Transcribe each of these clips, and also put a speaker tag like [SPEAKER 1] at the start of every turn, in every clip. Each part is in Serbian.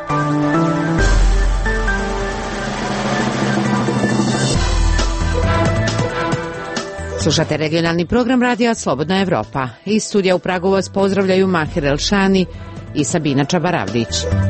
[SPEAKER 1] Slušate regionalni program radija Slobodna Evropa. Iz studija u Pragu vas pozdravljaju Mahir Elšani i Sabina Čabaravdić.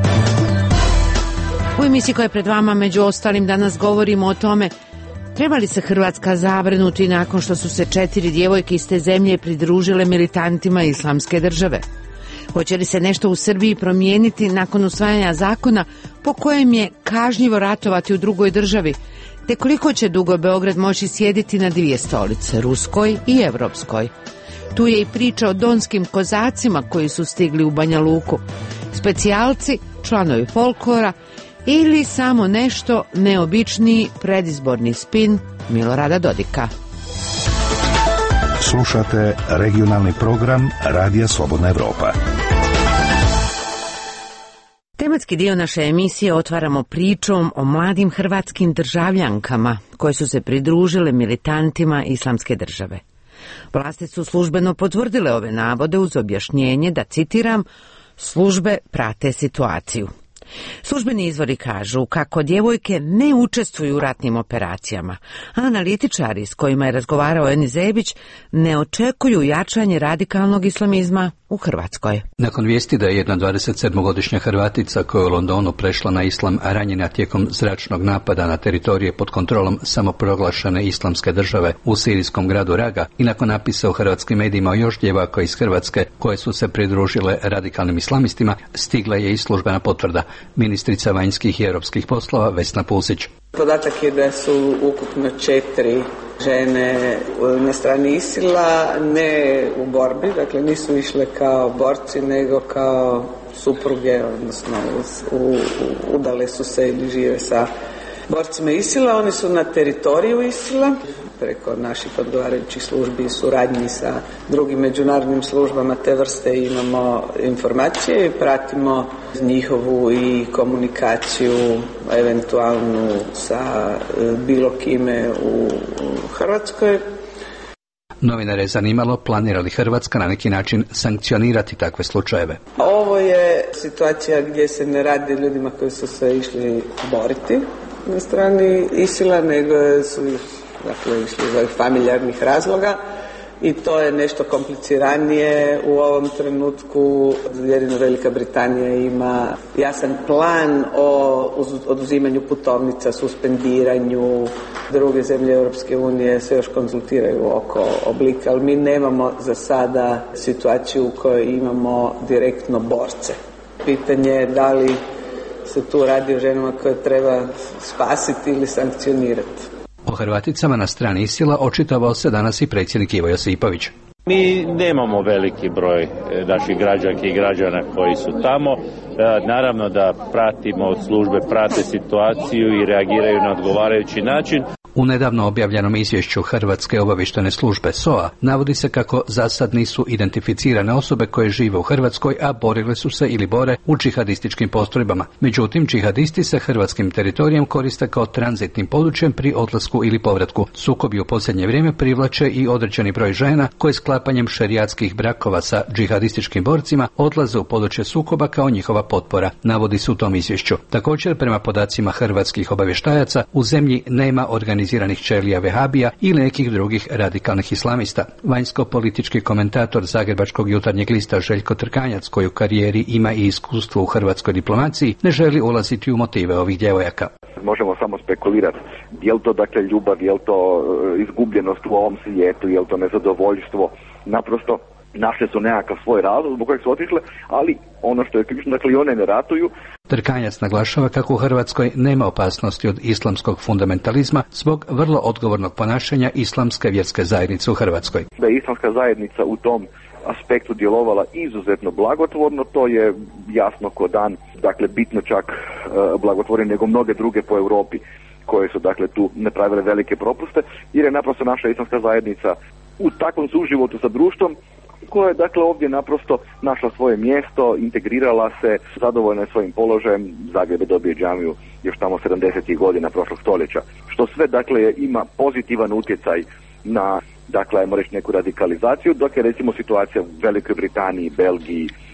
[SPEAKER 1] U emisiji koja je pred vama, među ostalim, danas govorimo o tome treba li se Hrvatska zabrinuti nakon što su se 4 djevojke iz te zemlje pridružile militantima Islamske države. Hoće li se nešto u Srbiji promijeniti nakon usvajanja zakona po kojem je kažnjivo ratovati u drugoj državi, te koliko će dugo Beograd moći sjediti na 2 stolice, ruskoj i evropskoj. Tu je i priča o donskim kozacima koji su stigli u Banja Luku, specijalci, članovi folklora ili samo nešto neobičniji predizborni spin Milorada Dodika.
[SPEAKER 2] Slušate regionalni program Radija Slobodna Evropa.
[SPEAKER 1] Tematski dio naše emisije otvaramo pričom o mladim hrvatskim državljankama koje su se pridružile militantima Islamske države. Vlasti su službeno potvrdile ove navode uz objašnjenje da, citiram, službe prate situaciju. Službeni izvori kažu kako djevojke ne učestvuju u ratnim operacijama, a analitičari s kojima je razgovarao Eni Zebić ne očekuju jačanje radikalnog islamizma u Hrvatskoj.
[SPEAKER 3] Nakon vijesti da je jedna 27-godišnja Hrvatica koja je u Londonu prešla na islam ranjena tijekom zračnog napada na teritorije pod kontrolom samoproglašene Islamske države u sirijskom gradu Raga i nakon napisa u hrvatskim medijima o još djevojaka iz Hrvatske koje su se pridružile radikalnim islamistima, stigla je i službena potvrda. Ministrica vanjskih i europskih poslova Vesna Pusić.
[SPEAKER 4] Podatak je da su ukupno 4 žene na strani ISIL-a, ne u borbi, dakle nisu išle kao borci nego kao supruge, odnosno udale su se ili žive sa borcima ISIL-a. Oni su na teritoriju ISIL-a preko naših odgovarajućih službi i suradnji sa drugim međunarodnim službama te vrste imamo informacije i pratimo njihovu i komunikaciju eventualnu sa bilo kime u Hrvatskoj.
[SPEAKER 3] Novinare je zanimalo planira li Hrvatska na neki način sankcionirati takve slučajeve.
[SPEAKER 4] Ovo je situacija gdje se ne radi ljudima koji su se išli boriti na strani ISIL-a, nego su išli iz familjarnih razloga i to je nešto kompliciranije u ovom trenutku. Jedino Velika Britanija ima jasan plan o oduzimanju putovnica, suspendiranju. Druge zemlje Europske unije se još konzultiraju oko oblika, ali mi nemamo za sada situaciju u kojoj imamo direktno borce. Pitanje je da li se tu radi o ženama koje treba spasiti ili sankcionirati.
[SPEAKER 3] O Hrvaticama na strani ISIL-a očitovao se danas i predsjednik Ivo Josipović.
[SPEAKER 5] Mi nemamo veliki broj naših građanki i građana koji su tamo. Naravno da pratimo, službe prate situaciju i reagiraju na odgovarajući način.
[SPEAKER 3] U nedavno objavljenom izvješću Hrvatske obavještajne službe SOA navodi se kako za sad nisu identificirane osobe koje žive u Hrvatskoj, a borile su se ili bore u džihadističkim postrojbama. Međutim, džihadisti se hrvatskim teritorijem koriste kao tranzitnim područjem pri odlasku ili povratku. Sukobi u posljednje vrijeme privlače i određeni broj žena koje sklapanjem šerijatskih brakova sa džihadističkim borcima odlaze u područje sukoba kao njihova potpora, navodi se u tom izvješću. Također, prema podacima hrvatskih obavještajaca, u zemlji nema organiziranih ćelija vehabija ili nekih drugih radikalnih islamista. Vanjsko-politički komentator Zagrebačkog jutarnjeg lista Željko Trkanjac, koji u karijeri ima i iskustvo u hrvatskoj diplomaciji, ne želi ulaziti u motive ovih djevojaka.
[SPEAKER 6] Možemo samo spekulirati. Je li to dakle ljubav, je li to izgubljenost u ovom svijetu, je li to nezadovoljstvo? Naprosto našle su nekakav svoj razlog zbog kojeg su otišle, ali ono što je ključno, dakle i one ne ratuju.
[SPEAKER 3] Trkanjac naglašava kako u Hrvatskoj nema opasnosti od islamskog fundamentalizma zbog vrlo odgovornog ponašanja islamske vjerske zajednice u Hrvatskoj.
[SPEAKER 6] Da je islamska zajednica u tom aspektu djelovala izuzetno blagotvorno, to je jasno ko dan, dakle bitno čak blagotvornije nego mnoge druge po Europi koje su dakle tu napravile velike propuste, jer je naprosto naša islamska zajednica u takvom suživotu sa društvom koja je dakle ovdje naprosto našla svoje mjesto, integrirala se, zadovoljna je svojim položajem. Zagreb je dobio džamiju još tamo 70. godina prošlog stoljeća, što sve dakle ima pozitivan utjecaj na, dakle ajmo reći, neku radikalizaciju, dok je recimo situacija u Velikoj Britaniji, Belgiji,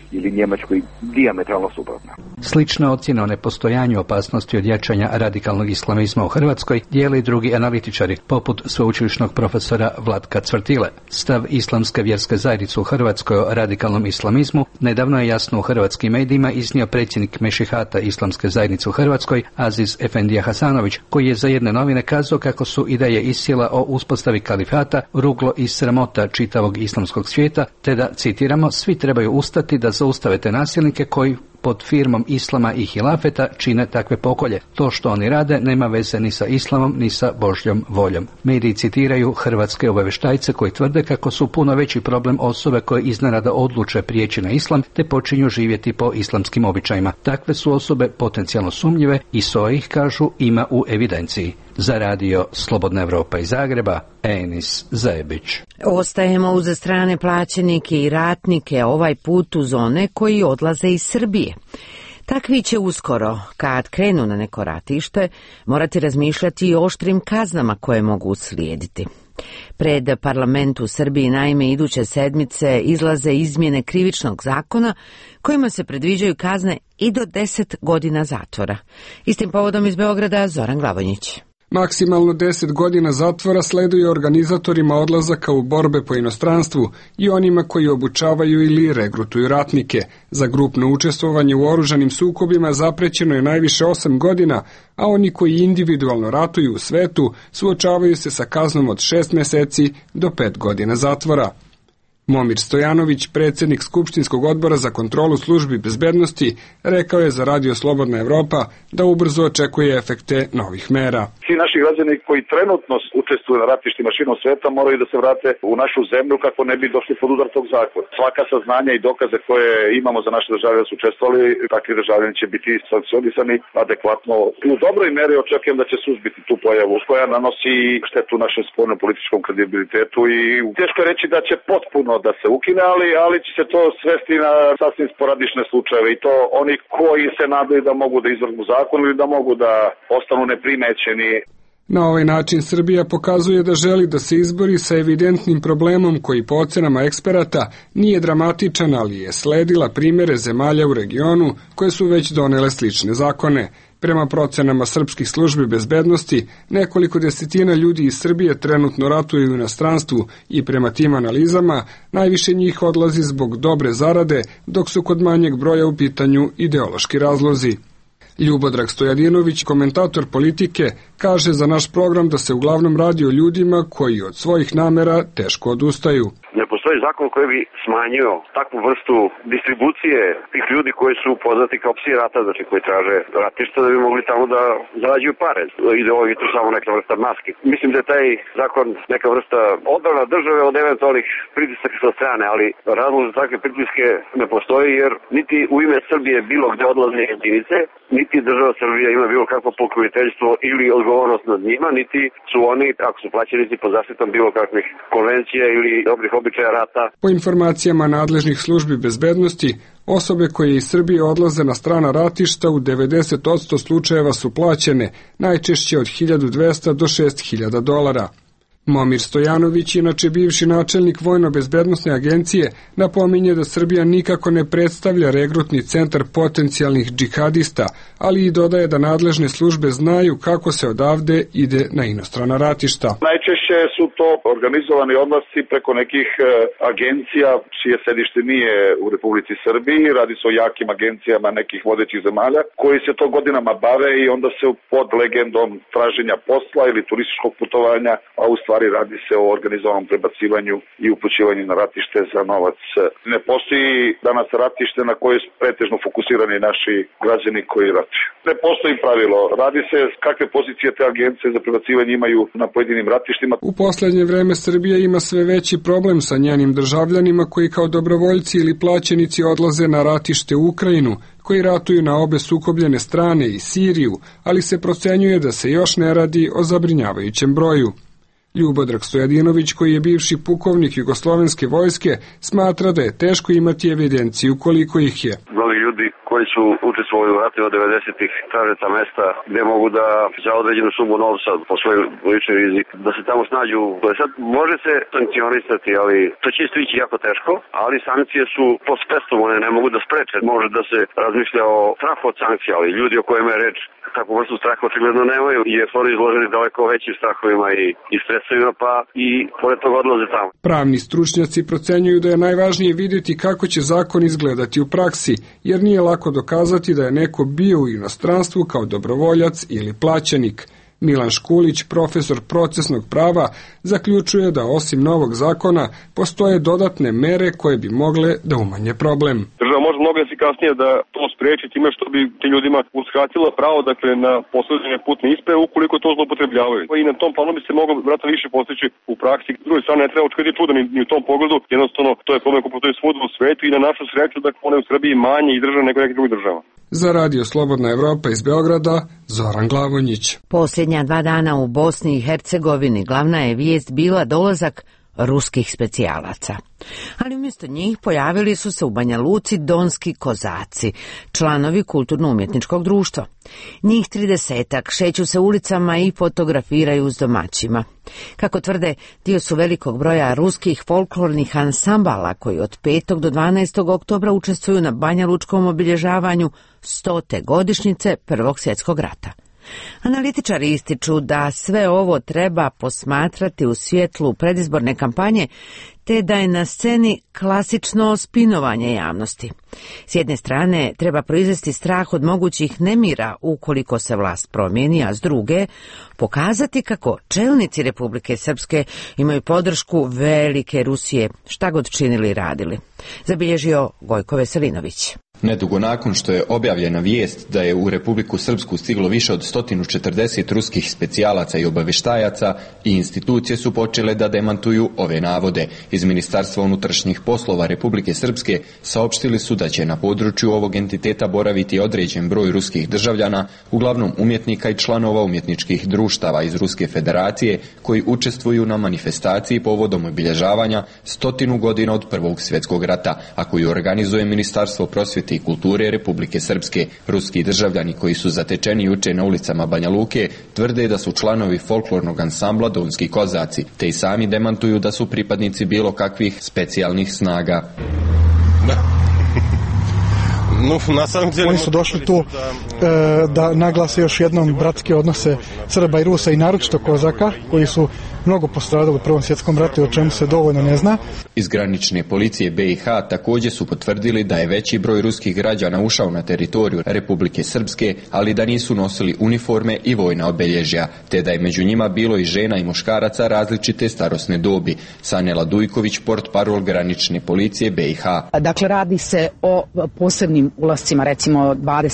[SPEAKER 6] ili Njemačkoj dijametralno suprotna.
[SPEAKER 3] Slična ocjena o nepostojanju opasnosti od jačanja radikalnog islamizma u Hrvatskoj dijele i drugi analitičari, poput sveučilišnog profesora Vlatka Cvrtile. Stav Islamske vjerske zajednice u Hrvatskoj o radikalnom islamizmu nedavno je jasno u hrvatskim medijima iznio predsjednik Mešihata Islamske zajednice u Hrvatskoj, Aziz Efendija Hasanović, koji je za jedne novine kazao kako su ideje Isila o uspostavi kalifata ruglo i sramota čitavog islamskog svijeta, te da, citiramo, svi trebaju ustati da zaustave te nasilnike koji pod firmom islama i hilafeta čine takve pokolje. To što oni rade nema veze ni sa islamom ni sa Božjom voljom. Mediji citiraju hrvatske obavještajce koji tvrde kako su puno veći problem osobe koje iznenada odluče prijeći na islam te počinju živjeti po islamskim običajima. Takve su osobe potencijalno sumnjive i SOA ih, kažu, ima u evidenciji. Za radio Slobodna Evropa iz Zagreba, Enis Zajebić.
[SPEAKER 1] Ostajemo uz strane plaćenike i ratnike, ovaj put uz one koji odlaze iz Srbije. Takvi će uskoro, kad krenu na neko ratište, morati razmišljati i o oštrim kaznama koje mogu uslijediti. Pred parlament u Srbiji naime iduće sedmice izlaze izmjene krivičnog zakona kojima se predviđaju kazne i do 10 godina zatvora. Istim povodom iz Beograda Zoran Glavonjić.
[SPEAKER 7] Maksimalno 10 godina zatvora sleduje organizatorima odlazaka u borbe po inostranstvu i onima koji obučavaju ili regrutuju ratnike. Za grupno učestvovanje u oružanim sukobima zaprećeno je najviše 8 godina, a oni koji individualno ratuju u svetu suočavaju se sa kaznom od 6 meseci do 5 godina zatvora. Momir Stojanović, predsjednik Skupštinskog odbora za kontrolu službi bezbednosti, rekao je za radio Slobodna Evropa da ubrzo očekuje efekte novih mera.
[SPEAKER 8] Svi naši građani koji trenutno učestvuju na ratištima širom sveta moraju da se vrate u našu zemlju kako ne bi došli pod udar tog zakona. Svaka saznanja i dokaze koje imamo za naše državljane da su učestvovali, takvi državljani će biti sankcionisani adekvatno. U dobroj meri očekujem da će suzbiti tu pojavu koja nanosi štetu našem spoljno-političkom kredibilitetu i teško je reći da će potpuno da se ukine, ali će se to svesti na sasvim sporadične slučajeve i to oni koji se nadaju da mogu da izvrgnu zakon ili da mogu da ostanu neprimećeni.
[SPEAKER 7] Na ovaj način Srbija pokazuje da želi da se izbori sa evidentnim problemom koji po ocenama eksperata nije dramatičan, ali je sledila primjere zemalja u regionu koje su već donele slične zakone. Prema procenama srpskih službi bezbednosti, nekoliko desetina ljudi iz Srbije trenutno ratuju u inostranstvu i prema tim analizama najviše njih odlazi zbog dobre zarade, dok su kod manjeg broja u pitanju ideološki razlozi. Ljubodrag Stojadinović, komentator politike, kaže za naš program da se uglavnom radi o ljudima koji od svojih namera teško odustaju.
[SPEAKER 9] Ne postoji zakon koji bi smanjio takvu vrstu distribucije tih ljudi koji su poznati kao psi rata, znači koji traže ratišta da bi mogli tamo da zarađuju pare. Ideologija to samo neka vrsta maske. Mislim da je taj zakon neka vrsta odbrana države od eventualnih pritisaka sa strane, ali razlog za takve pritiske ne postoji jer niti u ime Srbije bilo gde odlazne jedinice, niti država Srbija ima bilo kakvo pokroviteljstvo ili odgovornost nad njima, niti su oni, ako su plaćenici, pod zaštitom bilo kakvih konvencija ili dobrih običaja rata.
[SPEAKER 7] Po informacijama nadležnih službi bezbednosti, osobe koje iz Srbije odlaze na strana ratišta u 90% slučajeva su plaćene, najčešće od 1.200 do 6.000 dolara. Momir Stojanović, inače bivši načelnik Vojno-bezbednosne agencije, napominje da Srbija nikako ne predstavlja regrutni centar potencijalnih džihadista, ali i dodaje da nadležne službe znaju kako se odavde ide na inostrana ratišta.
[SPEAKER 8] Najčešće su to organizovani odlasci preko nekih agencija čije sedište nije u Republici Srbiji, radi se o jakim agencijama nekih vodećih zemalja koji se to godinama bave i onda se pod legendom traženja posla ili turističkog putovanja, a u stvari radi se o organizovanom prebacivanju i upućivanju na ratište za novac. Ne postoji danas ratište na koje su pretežno fokusirani naši građani koji ratuju. Ne postoji pravilo. Radi se kakve pozicije te agencije za prebacivanje imaju na pojedinim ratištima.
[SPEAKER 7] U poslednje vreme Srbija ima sve veći problem sa njenim državljanima koji kao dobrovoljci ili plaćenici odlaze na ratište u Ukrajinu, koji ratuju na obe sukobljene strane i Siriju, ali se procenjuje da se još ne radi o zabrinjavajućem broju. Ljubodrag Stojadinović, koji je bivši pukovnik Jugoslovenske vojske, smatra da je teško imati evidenciju koliko ih je.
[SPEAKER 9] Mnogi ljudi koji su učestvovali u ratima 90-ih traže ta mesta gde mogu da za određenu sumu novca po svoj lični rizik da se tamo snađu. Sad može se sankcionisati, ali to će isto ići jako teško, ali sankcije su post festum, one ne mogu da spreče. Može da se razmišlja o strahu od sankcija, ali ljudi o kojima je reč takvu vrstu straha očigledno nemaju, jer su oni izloženi daleko većim strahovima i stresovima, pa i pored toga odlaze tamo.
[SPEAKER 7] Pravni stručnjaci procenjuju da je najvažnije vidjeti kako će zakon izgledati u praksi, jer nije lako dokazati da je neko bio u inostranstvu kao dobrovoljac ili plaćenik. Milan Škulić, profesor procesnog prava, zaključuje da osim novog zakona postoje dodatne mere koje bi mogle da umanje problem.
[SPEAKER 10] Država može mnogo efikasnije da to spreči time što bi ti ljudima uskratila pravo na posredovanje putne isprave ukoliko to zloupotrebljavaju. I na tom planu bi se moglo vratno više postići u praksi. S druge strane ne treba očekivati čuda ni u tom pogledu, jednostavno to je problem koji postoji svuda u svetu i na našu sreću da one u Srbiji manje izdržane nego neke druge država.
[SPEAKER 7] Za Radio Slobodna Evropa iz Beograda, Zoran Glavonjić.
[SPEAKER 1] Posljednja 2 dana u Bosni i Hercegovini glavna je vijest bila dolazak ruskih specijalaca. Ali umjesto njih pojavili su se u Banja Luci donski kozaci, članovi kulturno-umjetničkog društva. Njih 30-ak šeću se ulicama i fotografiraju s domaćima. Kako tvrde, dio su velikog broja ruskih folklornih ansambala koji od 5. do 12. oktobra učestvuju na banjalučkom obilježavanju 100. godišnjice Prvog svjetskog rata. Analitičari ističu da sve ovo treba posmatrati u svjetlu predizborne kampanje, te da je na sceni klasično spinovanje javnosti. S jedne strane treba proizvesti strah od mogućih nemira ukoliko se vlast promijeni, a s druge pokazati kako čelnici Republike Srpske imaju podršku velike Rusije, šta god činili i radili. Zabilježio Gojko Veselinović.
[SPEAKER 11] Nedugo nakon što je objavljena vijest da je u Republiku Srpsku stiglo više od 140 ruskih specijalaca i obavještajaca, i institucije su počele da demantuju ove navode. Iz Ministarstva unutrašnjih poslova Republike Srpske saopštili su da će na području ovog entiteta boraviti određen broj ruskih državljana, uglavnom umjetnika i članova umjetničkih društava iz Ruske federacije koji učestvuju na manifestaciji povodom obilježavanja 100 godina od Prvog svjetskog rata, a koju organizuje Ministarstvo prosvjete i kulture Republike Srpske. Ruski državljani koji su zatečeni juče na ulicama Banja Luke tvrde da su članovi folklornog ansambla Donski kozaci, te i sami demantuju da su pripadnici bilo kakvih specijalnih snaga.
[SPEAKER 12] Oni su došli tu da naglase još jednom bratske odnose Srba i Rusa i naročito Kozaka, koji su mnogo postradali u Prvom svjetskom ratu, o čemu se dovoljno ne zna.
[SPEAKER 11] Iz granične policije BiH također su potvrdili da je veći broj ruskih građana ušao na teritoriju Republike Srpske, ali da nisu nosili uniforme i vojna obilježja, te da je među njima bilo i žena i muškaraca različite starosne dobi. Sanela Dujković, portparol granične policije BiH.
[SPEAKER 13] Dakle, radi se o posebnim ulascima, recimo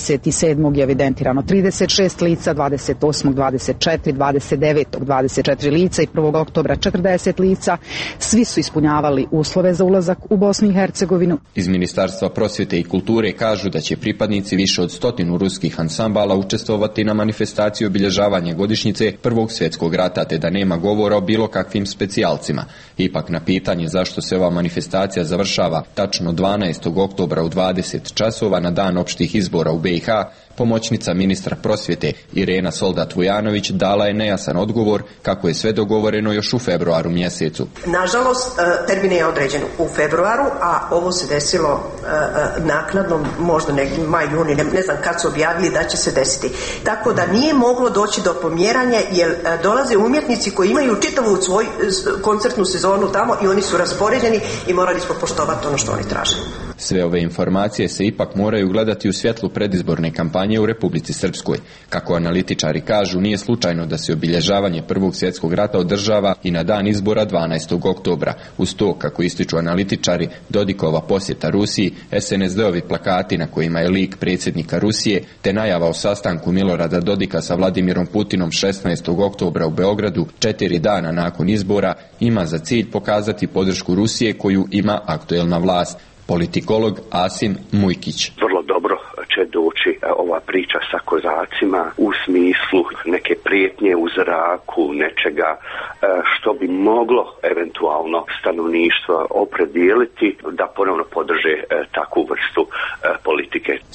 [SPEAKER 13] 27. je evidentirano 36 lica, 28. 24, 29. 24 lica i 1. oktobra 40 lica. Svi su ispunjavali uslove za ulazak u Bosnu i Hercegovinu.
[SPEAKER 11] Iz Ministarstva prosvjete i kulture kažu da će pripadnici više od 100 ruskih ansambala učestvovati na manifestaciji obilježavanja godišnjice Prvog svjetskog rata, te da nema govora o bilo kakvim specijalcima. Ipak na pitanje zašto se ova manifestacija završava tačno 12. oktobra u 20 časova na dan opštih izbora u BiH, pomoćnica ministra prosvjete Irena Soldat-Vujanović dala je nejasan odgovor kako je sve dogovoreno još u februaru mjesecu.
[SPEAKER 14] Nažalost, termin je određen u februaru, a ovo se desilo naknadno, možda negdje maj, juni, ne znam kad su objavili da će se desiti. Tako da nije moglo doći do pomjeranja, jer dolaze umjetnici koji imaju čitavu svoju koncertnu sezonu tamo i oni su raspoređeni i morali smo poštovati ono što oni traže.
[SPEAKER 11] Sve ove informacije se ipak moraju gledati u svjetlu predizborne kampanje u Republici Srpskoj. Kako analitičari kažu, nije slučajno da se obilježavanje Prvog svjetskog rata održava i na dan izbora 12. oktobra. Uz to, kako ističu analitičari, Dodikova posjeta Rusiji, SNSD-ovi plakati na kojima je lik predsjednika Rusije, te najava o sastanku Milorada Dodika sa Vladimirom Putinom 16. oktobra u Beogradu, 4 dana nakon izbora, ima za cilj pokazati podršku Rusije koju ima aktuelna vlast. Politikolog Asim Mujkić.
[SPEAKER 15] Vrlo dobro će doći ova priča sa kozacima u smislu neke prijetnje u zraku, nečega što bi moglo eventualno stanovništvo opredijeliti da ponovno podrže takvu vrstu politike.
[SPEAKER 11] S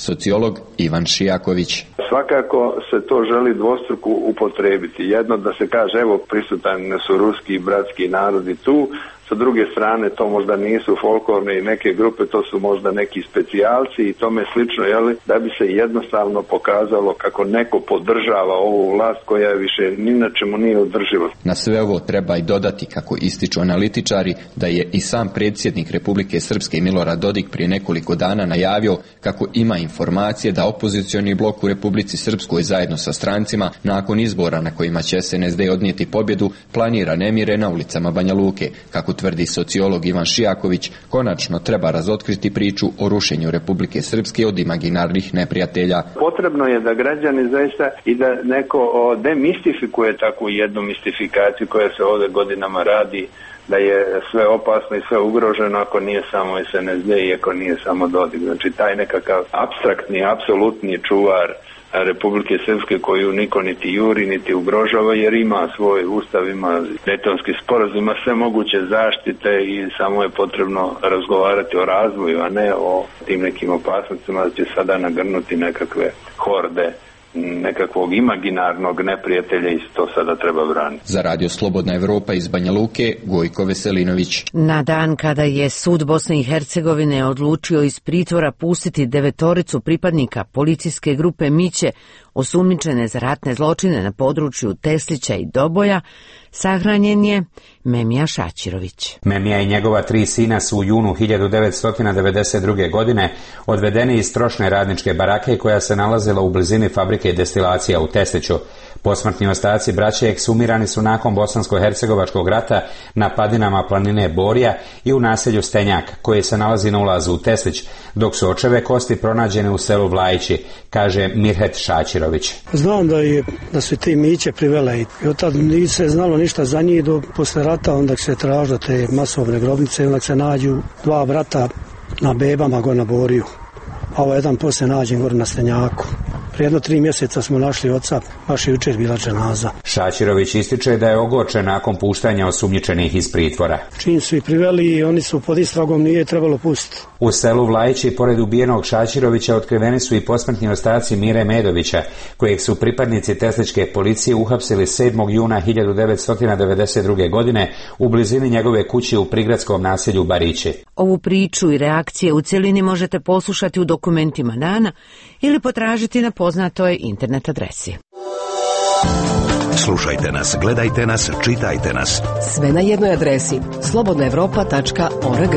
[SPEAKER 11] sociolog Ivan Šijaković.
[SPEAKER 16] Svakako se to želi dvostruko upotrebiti. Jedno da se kaže evo prisutan su ruski i bratski narodi tu, sa druge strane to možda nisu folklorne i neke grupe, to su možda neki specijalci i tome slično, da bi se jednostavno pokazalo kako neko podržava ovu vlast koja više ni na čemu nije održiva.
[SPEAKER 11] Na sve ovo treba i dodati, kako ističu analitičari, da je i sam predsjednik Republike Srpske Milorad Dodik prije nekoliko dana najavio kako ima informacije da opozicioni blok u Republici Srpskoj zajedno sa strancima nakon izbora na kojima će SNSD odnijeti pobjedu planira nemire na ulicama Banja Luke. Kako tvrdi sociolog Ivan Šijaković, konačno treba razotkriti priču o rušenju Republike Srpske od imaginarnih neprijatelja.
[SPEAKER 16] Potrebno je da građani zaista i da neko demistifikuje takvu jednu mistifikaciju koja se ovdje godinama radi, da je sve opasno i sve ugroženo ako nije samo SNSD i ako nije samo Dodik. Znači taj nekakav apstraktni, apsolutni čuvar Republike Srpske koju niko niti juri, niti ugrožava, jer ima svoj ustav, ima Dejtonski sporazum, ima sve moguće zaštite i samo je potrebno razgovarati o razvoju, a ne o tim nekim opasnostima da će sada nagrnuti nekakve horde nekakvog imaginarnog neprijatelja i to sada treba braniti.
[SPEAKER 11] Za Radio Slobodna Evropa iz Banja Luke, Gojko Veselinović.
[SPEAKER 1] Na dan kada je sud Bosne i Hercegovine odlučio iz pritvora pustiti 9 pripadnika policijske grupe Miće osumnjičene za ratne zločine na području Teslića i Doboja, sahranjen je Memija Šaćirović.
[SPEAKER 17] Memija i njegova 3 sina su u junu 1992. godine odvedeni iz trošne radničke barake koja se nalazila u blizini fabrike destilacija u Tesliću. Posmrtni ostaci braće eksumirani su nakon bosansko-hercegovačkog rata na padinama planine Borija i u naselju Stenjak, koje se nalazi na ulazu u Teslić, dok su očeve kosti pronađene u selu Vlajići, kaže Mirhet Šaćirović.
[SPEAKER 18] Znam da su ti Miće privele i od tada nije se znalo ništa za njih do posle rata, onda se tražilo te masovne grobnice, onda se nađu 2 brata na bebama gore na Boriju, a ovo jedan poslije nađen gore na Stenjaku. Prije 3 mjeseca smo našli oca, baš jučer bila dženaza.
[SPEAKER 17] Šaćirović ističe da je ogorčen nakon puštanja osumnjičenih iz pritvora.
[SPEAKER 18] Čim su ih priveli i oni su pod istragom, nije trebalo pustiti.
[SPEAKER 17] U selu Vlajići, pored ubijenog Šaćirovića, otkriveni su i posmrtni ostaci Mire Medovića, kojeg su pripadnici tesličke policije uhapsili 7. juna 1992. godine u blizini njegove kuće u prigradskom naselju Barići.
[SPEAKER 1] Ovu priču i reakcije u cjelini možete poslušati u dokumentima dana ili potražiti na poznatoj internet adresi.
[SPEAKER 2] Slušajte nas, gledajte nas, čitajte nas.
[SPEAKER 19] Sve na jednoj adresi slobodnaevropa.org.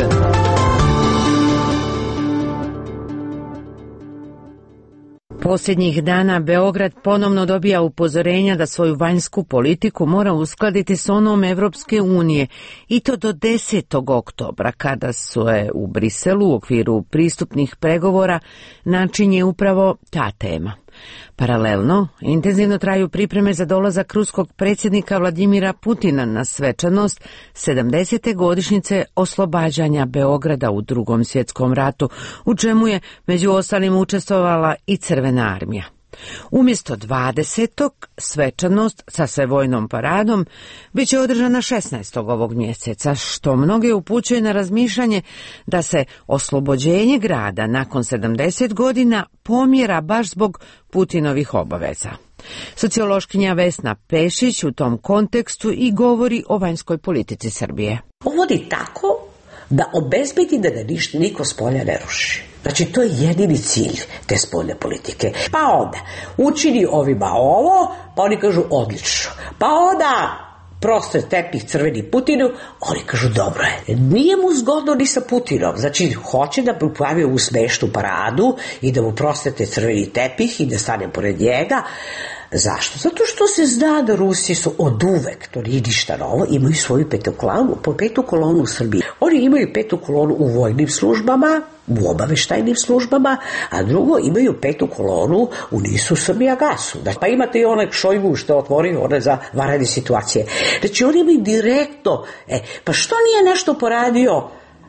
[SPEAKER 1] Posljednjih dana Beograd ponovno dobija upozorenja da svoju vanjsku politiku mora uskladiti s onom Evropske unije i to do 10. oktobra kada su je u Briselu u okviru pristupnih pregovora načinje upravo ta tema. Paralelno, intenzivno traju pripreme za dolazak ruskog predsjednika Vladimira Putina na svečanost 70. godišnjice oslobađanja Beograda u Drugom svjetskom ratu, u čemu je među ostalim učestvovala i Crvena armija. Umjesto 20. svečanost sa svevojnom paradom bit će održana 16. ovog mjeseca, što mnoge upućuje na razmišljanje da se oslobođenje grada nakon 70 godina pomjera baš zbog Putinovih obaveza. Sociološkinja Vesna Pešić u tom kontekstu i govori o vanjskoj politici Srbije.
[SPEAKER 20] Uvodi tako da obezbedi da ga niko s polja ne ruši. Znači, to je jedini cilj te spoljne politike. Pa onda, učini ovima ovo, pa oni kažu odlično. Pa onda, prosto tepih crveni Putinu, oni kažu dobro je. Nije mu zgodno ni sa Putinom. Znači, hoće da pravi u smešnu paradu i da mu prostete crveni tepih i da stane pored njega. Zašto? Zato što se zna da Rusi su od uvek, to nije ništa novo, imaju svoju petu kolonu u Srbiji. Oni imaju 5. kolonu u vojnim službama, u obaveštajnim službama, a drugo imaju 5. kolonu u NIS-u, Srbijagasu. Pa imate i onaj Šojgu što otvorio one za vanredne situacije. Znači oni imaju direktno, pa što nije nešto poradio? Evo,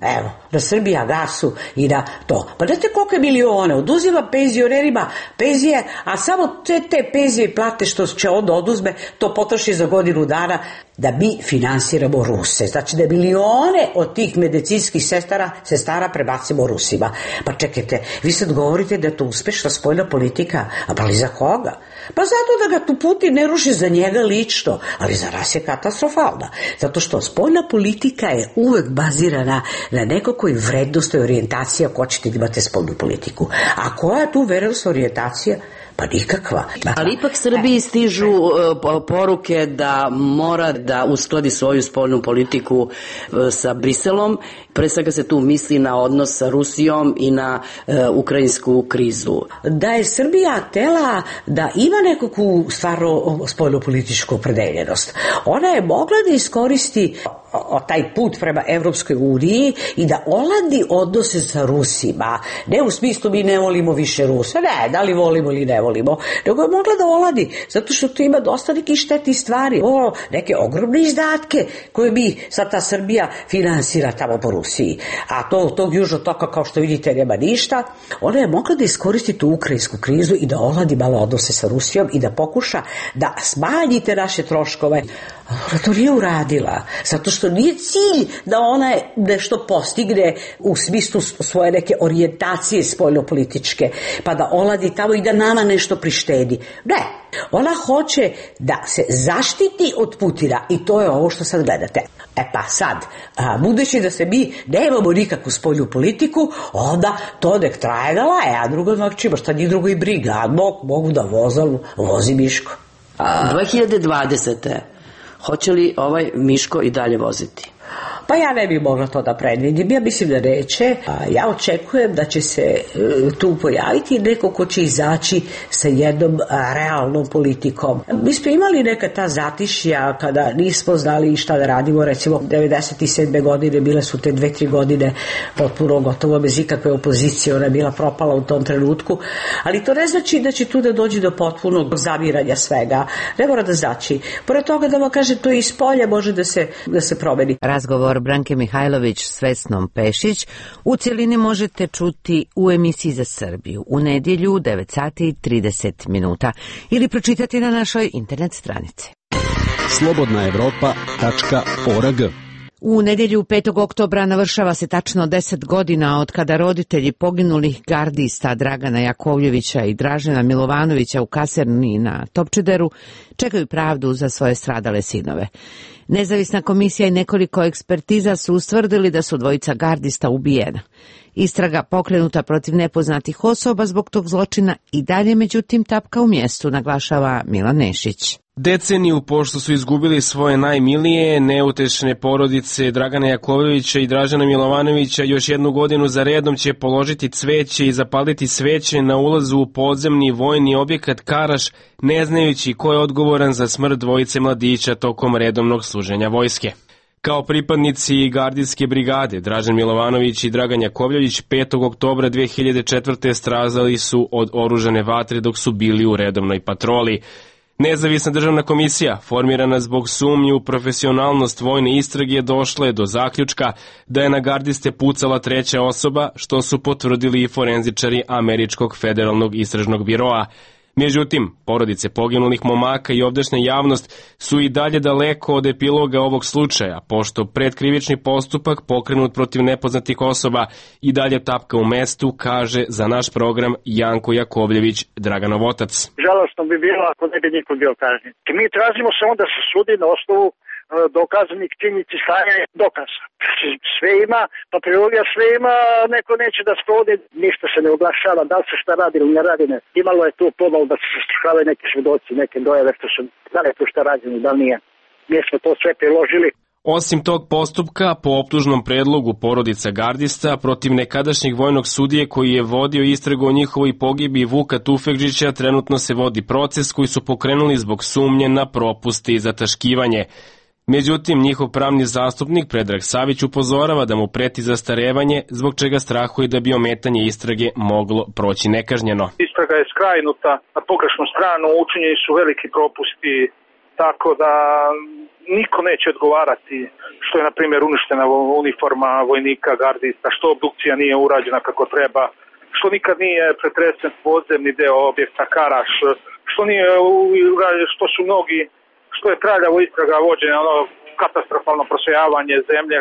[SPEAKER 20] na Srbijagasu i na to. Pa znate koliko je milione, oduzima penzionerima penzije, a samo te penzije i plate što će onda oduzme, to potroši za godinu dana da mi finansiramo Ruse. Znači da milione od tih medicinskih sestara prebacimo Rusima. Pa čekajte, vi sad govorite da je to uspešna spoljna politika, a pa li za koga? Pa zato da ga tu Putin ne ruši za njega lično, ali za nas je katastrofalna. Zato što spoljna politika je uvek bazirana na nekakvoj vrednosti orijentacija ko ćete da imate spoljnu politiku. A koja je tu vrednost orijentacija? Pa nikakva.
[SPEAKER 21] Ali ipak Srbiji stižu poruke da mora da uskladi svoju spoljnu politiku sa Briselom. Pre svega se tu misli na odnos sa Rusijom i na ukrajinsku krizu.
[SPEAKER 20] Da je Srbija htela da ima nekakvu stvarno spoljnu političku opredeljenost. Ona je mogla da iskoristi taj put prema Evropskoj uniji i da oladi odnose sa Rusima. Ne u smislu mi ne volimo više Rusa, ne, da li volimo ili ne volimo, nego je mogla da oladi, zato što tu ima dosta nekih štetnih stvari, neke ogromne izdatke koje bi sad ta Srbija finansira tamo po Rusiji. A tog južnog toka, kao što vidite, nema ništa. Ona je mogla da iskoristi tu ukrajinsku krizu i da oladi malo odnose sa Rusijom i da pokuša da smanjite naše troškove. Ona to nije uradila, zato što nije cilj da ona nešto postigne u smislu svoje neke orijentacije spoljnopolitičke, pa da oladi tamo i da nama nešto prištedi. Ne, ona hoće da se zaštiti od Putina i to je ovo što sad gledate. Pa sad, budući da se mi nemamo nikakvu spoljnu politiku, onda to nek traje da laje, a drugo znači, šta njih drugo i briga, a mogu da vozi Miško.
[SPEAKER 21] 2020. Hoće li ovaj Miško i dalje voziti?
[SPEAKER 20] Pa ja ne bih mogla to da predvidim, ja mislim da neće. Ja očekujem da će se tu pojaviti neko ko će izaći sa jednom realnom politikom. Mi smo imali neka ta zatišja kada nismo znali šta da radimo, recimo 97. godine bile su te 2-3 godine potpuno gotovo bez ikakve opozicije, ona je bila propala u tom trenutku, ali to ne znači da će tu da dođe do potpunog zamiranja svega. Ne mora da znači. Pored toga da vam kažem, to iz polja može da se promeni.
[SPEAKER 1] Razgovor Branke Mihajlović s Vesnom Pešić u cjelini možete čuti u emisiji za Srbiju u nedjelju 9:30 ili pročitati na našoj internet stranici.
[SPEAKER 22] slobodnaevropa.org.
[SPEAKER 1] U nedjelju 5. oktobra navršava se tačno 10 godina od kada roditelji poginulih gardista Dragana Jakovljevića i Dražena Milovanovića u kaserni na Topčideru čekaju pravdu za svoje stradale sinove. Nezavisna komisija i nekoliko ekspertiza su ustvrdili da su dvojica gardista ubijena. Istraga pokrenuta protiv nepoznatih osoba zbog tog zločina i dalje međutim tapka u mjestu, naglašava Milan Nešić.
[SPEAKER 23] Deceniju pošto su izgubili svoje najmilije, neutešne porodice Dragana Jakovljevića i Dražena Milovanovića, još jednu godinu za redom će položiti cveće i zapaliti sveće na ulazu u podzemni vojni objekat Karaš, ne znajući ko je odgovoran za smrt dvojice mladića tokom redovnog služenja vojske. Kao pripadnici gardijske brigade, Dražen Milovanović i Dragan Jakovljević 5. oktobra 2004. stradali su od oružane vatre dok su bili u redovnoj patroli. Nezavisna državna komisija, formirana zbog sumnje u profesionalnost vojne istrage, došla je do zaključka da je na gardiste pucala treća osoba, što su potvrdili i forenzičari Američkog federalnog istražnog biroa. Međutim, porodice poginulih momaka i ovdašnja javnost su i dalje daleko od epiloga ovog slučaja, pošto predkrivični postupak pokrenut protiv nepoznatih osoba i dalje tapka u mestu, kaže za naš program Janko Jakovljević, Draganov otac.
[SPEAKER 24] Žalostno bi bilo ako ne bi niko bio kažnjen. Mi tražimo samo da se sudi na osnovu dokazanih činjenica i stanja dokaza. Sve ima, papirologija sve ima, neko neće da sprovodi, ništa se ne oglašava, da li se šta radi ili ne radi, ne. Imalo je tu pomalo da se saslušavaju neki svedoci, neke dojave, što su, da li je tu šta rađeno, da li nije. Mi smo to sve priložili.
[SPEAKER 23] Osim tog postupka, po optužnom predlogu porodica gardista protiv nekadašnjeg vojnog sudije koji je vodio istragu o njihovoj pogibi Vuka Tufekžića, trenutno se vodi proces koji su pokrenuli zbog sumnje na propuste i zataškivanje. Međutim, njihov pravni zastupnik Predrag Savić upozorava da mu preti zastarevanje, zbog čega strahuje da bi ometanje istrage moglo proći nekažnjeno.
[SPEAKER 25] Istraga je skrajnuta na pogrešnu stranu, učinjeni su veliki propusti, tako da
[SPEAKER 4] niko neće odgovarati što je, na primjer, uništena uniforma vojnika, gardista, što obdukcija nije urađena kako treba, što nikad nije pretresen podzemni deo objekta Karaš, što su mnogi, što je traljavo istraga vođenja, katastrofalno prosvejavanje zemlje,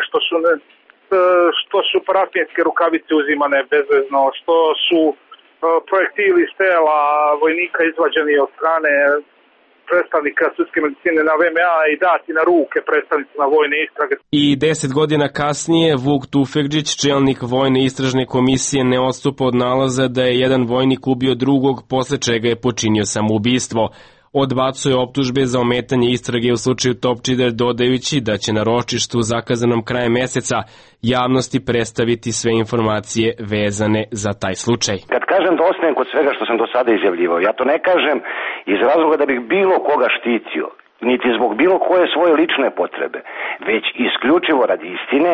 [SPEAKER 4] što su parafinske rukavice uzimane bezvezno, što su projektili iz tela vojnika izvađeni od strane predstavnika sudske medicine na VMA i dati na ruke predstavnicima vojne istrage.
[SPEAKER 23] I 10 godina kasnije Vuk Tufekđić, čelnik vojne istražne komisije, ne odstupa od nalaza da je jedan vojnik ubio drugog, posle čega je počinio samoubistvo. Odbacuje optužbe za ometanje istrage u slučaju Topčider, dodajući da će na ročištu zakazanom krajem meseca javnosti predstaviti sve informacije vezane za taj slučaj.
[SPEAKER 5] Kad kažem da ostajem kod svega što sam do sada izjavljivao, ja to ne kažem iz razloga da bih bilo koga štitio, niti zbog bilo koje svoje lične potrebe, već isključivo radi istine,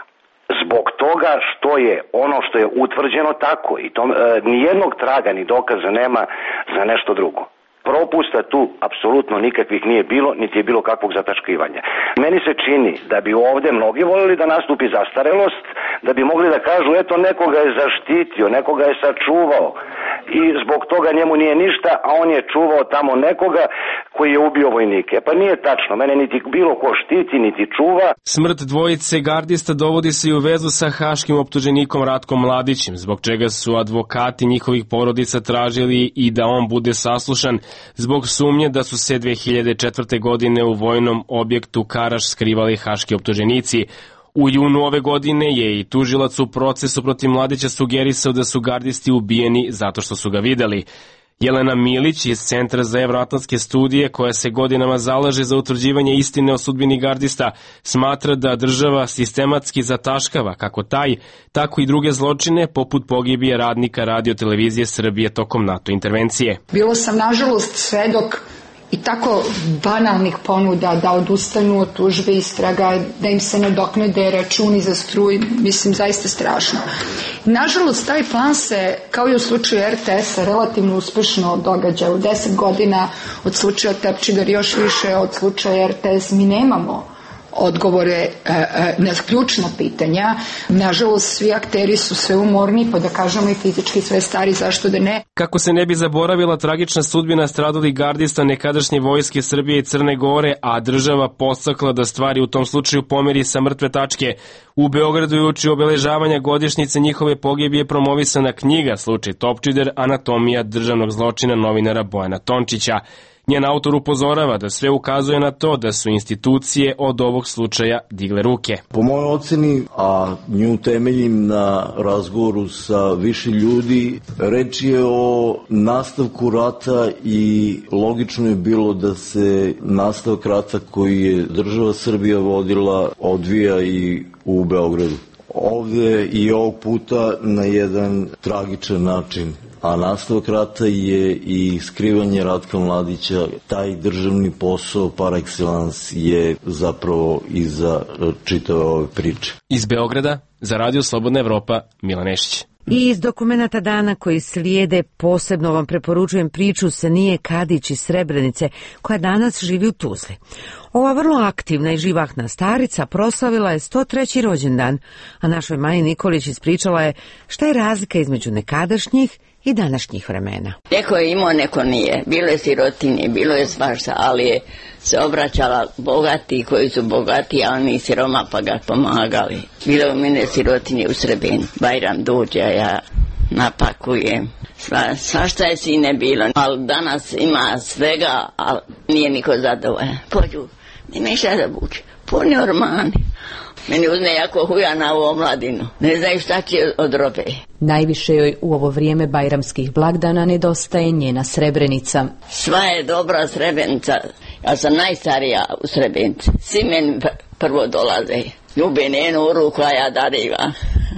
[SPEAKER 5] zbog toga što je ono što je utvrđeno tako i to nijednog traga ni dokaza nema za nešto drugo. Propusta tu apsolutno nikakvih nije bilo, niti je bilo kakvog zataškivanja. Meni se čini da bi ovde mnogi voljeli da nastupi zastarelost, da bi mogli da kažu eto nekoga je zaštitio, nekoga je sačuvao i zbog toga njemu nije ništa, a on je čuvao tamo nekoga koji je ubio vojnike. Pa nije tačno, mene niti bilo ko štiti, niti čuva.
[SPEAKER 23] Smrt dvojice gardista dovodi se i u vezu sa haškim optuženikom Ratkom Mladićem, zbog čega su advokati njihovih porodica tražili i da on bude saslušan zbog sumnje da su se 2004. godine u vojnom objektu Karaš skrivali haški optuženici. U junu ove godine je i tužilac u procesu protiv Mladića sugerisao da su gardisti ubijeni zato što su ga videli. Jelena Milić iz Centra za evroatlantske studije, koja se godinama zalaže za utvrđivanje istine o sudbini gardista, smatra da država sistematski zataškava kako taj, tako i druge zločine, poput pogibije radnika Radio-televizije Srbije tokom NATO intervencije.
[SPEAKER 6] Bilo sam, nažalost, svedok i tako banalnih ponuda da odustanu od tužbe istraga, da im se nadoknade računi za struju, mislim, zaista strašno. Nažalost, taj plan se, kao i u slučaju RTS-a, relativno uspešno događa. U 10 godina od slučaja Topčider, još više od slučaja RTS, mi nemamo odgovore na ključna pitanja. Nažalost, svi akteri su sve umorni, pa da kažemo i fizički sve stari, zašto da ne.
[SPEAKER 23] Kako se ne bi zaboravila tragična sudbina stradalih gardista nekadašnje vojske Srbije i Crne Gore, a država podstakla da stvari u tom slučaju pomeri sa mrtve tačke, u Beogradu je uoči obeležavanja godišnjice njihove pogibije promovisana knjiga Slučaj Topčider, anatomija državnog zločina novinara Bojana Tončića. Njen autor upozorava da sve ukazuje na to da su institucije od ovog slučaja digle ruke.
[SPEAKER 22] Po mojoj oceni, a nju temeljim na razgovoru sa više ljudi, reč je o nastavku rata i logično je bilo da se nastavak rata koji je država Srbija vodila odvija i u Beogradu. Ovde i ovog puta na jedan tragičan način. A nastavak rata je i skrivanje Ratka Mladića. Taj državni posao par excellence je zapravo iza čitave ove priče.
[SPEAKER 23] Iz Beograda za Radio Slobodna Evropa, Milan Nešić.
[SPEAKER 1] I iz dokumenta dana koji slijede posebno vam preporučujem priču Sanije Kadić iz Srebrenice, koja danas živi u Tuzli. Ova vrlo aktivna i živahna starica proslavila je 103. rođendan, a našoj Maji Nikolić ispričala je šta je razlika između nekadašnjih i današnjih vremena.
[SPEAKER 25] Neko je imao, neko nije. Bilo je sirotinje, bilo je svašta, ali je se obraćala bogati koji su bogati, a oni siroma pa ga pomagali. Bilo u mene sirotinje u Srebeni. Bajram dođe, ja napakujem. Svašta je sine bilo, ali danas ima svega, ali nije niko zadovoljan. Pođu, nema šta da buče, puni ormani. Meni uzme jako huja na ovu omladinu. Ne znaju šta će od robe.
[SPEAKER 26] Najviše joj u ovo vrijeme bajramskih blagdana nedostaje njena Srebrenica.
[SPEAKER 25] Sva je dobra Srebrenica. Ja sam najstarija u Srebrenici. Svi meni prvo dolaze. Ljube njenu ruku, a ja dariva.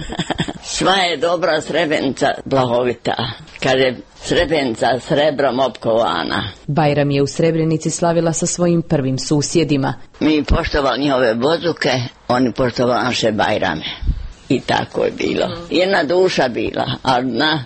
[SPEAKER 25] Sva je dobra Srebrenica, blagovita. Kaže, Srebrenica srebrom opkovana.
[SPEAKER 26] Bajram je u Srebrenici slavila sa svojim prvim susjedima.
[SPEAKER 25] Mi poštovali njihove bozuke, oni poštovali naše Bajrame. I tako je bilo. Jedna duša bila, a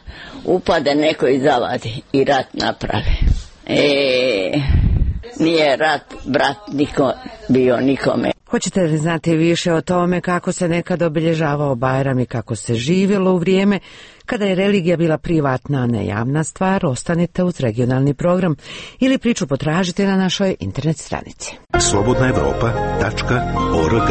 [SPEAKER 25] upade neko i zavadi i rat naprave. Nije rat, brat, niko bio nikome.
[SPEAKER 1] Hoćete li znati više o tome kako se nekad obilježavao Bajram i kako se živjelo u vrijeme kada je religija bila privatna, a ne javna stvar? Ostanite uz regionalni program ili priču potražite na našoj internet stranici.
[SPEAKER 2] slobodnaevropa.org.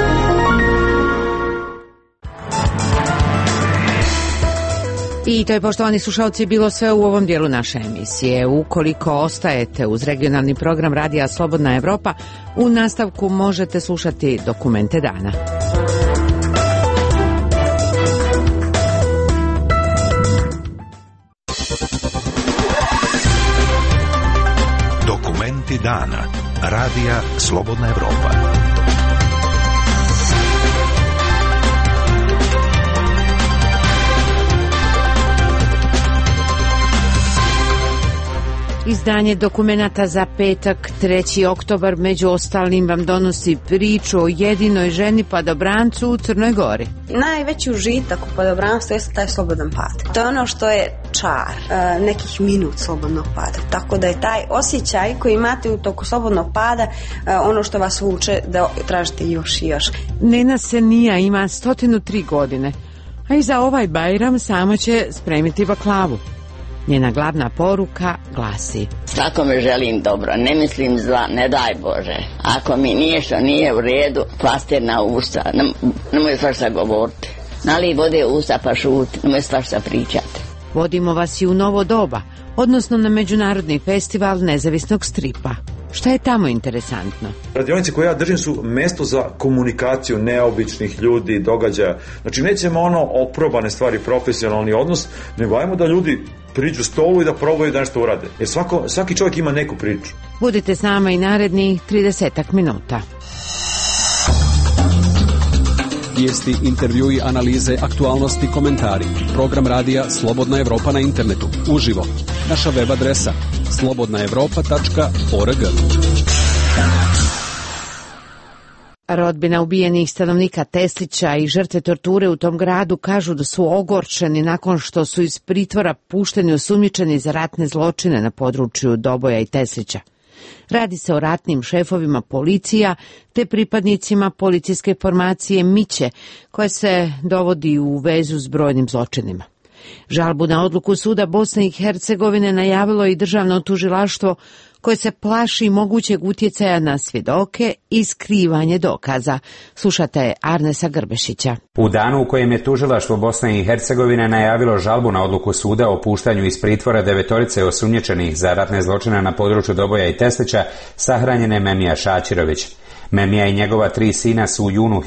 [SPEAKER 1] I to je, poštovani slušalci, bilo sve u ovom dijelu naše emisije. Ukoliko ostajete uz regionalni program Radija Slobodna Evropa, u nastavku možete slušati Dokumente dana.
[SPEAKER 2] Dokumenti dana. Radija Slobodna Evropa.
[SPEAKER 1] Izdanje dokumenata za petak 3. oktobar među ostalim vam donosi priču o jedinoj ženi padobrancu u Crnoj Gori.
[SPEAKER 3] Najveći užitak u padobranstvu je taj slobodan pad. To je ono što je čar, nekih minut slobodnog pada. Tako da je taj osjećaj koji imate u toku slobodnog pada ono što vas vuče da tražite još i još.
[SPEAKER 1] Nena Senija ima 103 godine, a i za ovaj Bajram sama će spremiti baklavu. Njena glavna poruka glasi:
[SPEAKER 25] Svakome želim dobro, ne mislim zla, ne daj Bože. Ako mi nešto nije u redu, pastir na usta, nemoj svašta govoriti. Nalij vode u usta pa šuti, nemoj svašta pričati.
[SPEAKER 1] Vodimo vas i u novo doba, odnosno na međunarodni festival nezavisnog stripa. Šta je tamo interesantno?
[SPEAKER 7] Radionice koje ja držim su mesto za komunikaciju neobičnih ljudi, događaja. Znači nećemo oprobane stvari, profesionalni odnos, nego ajmo da ljudi priđu stolu i da probaju da nešto urade. Jer svaki čovjek ima neku priču.
[SPEAKER 1] Budite s nama i narednih 30 minuta.
[SPEAKER 8] Vijesti, intervjui, analize, aktualnosti, komentari. Program radija Slobodna Evropa na internetu. Uživo. Naša web adresa slobodnaevropa.org.
[SPEAKER 1] Rodbina ubijenih stanovnika Teslića i žrtve torture u tom gradu kažu da su ogorčeni nakon što su iz pritvora pušteni osumnjičeni za ratne zločine na području Doboja i Teslića. Radi se o ratnim šefovima policija te pripadnicima policijske formacije Miće, koja se dovodi u vezu s brojnim zločinima. Žalbu na odluku suda Bosne i Hercegovine najavilo i državno tužilaštvo, koje se plaši mogućeg utjecaja na svjedoke i skrivanje dokaza. Slušate Arnesa Grbešića.
[SPEAKER 17] U danu u kojem je tužilaštvo Bosne i Hercegovine najavilo žalbu na odluku suda o puštanju iz pritvora 9 osumnjičenih za ratne zločine na području Doboja i Teslića, sahranjen je Memija Šaćirović. Memija i njegova 3 sina su u junu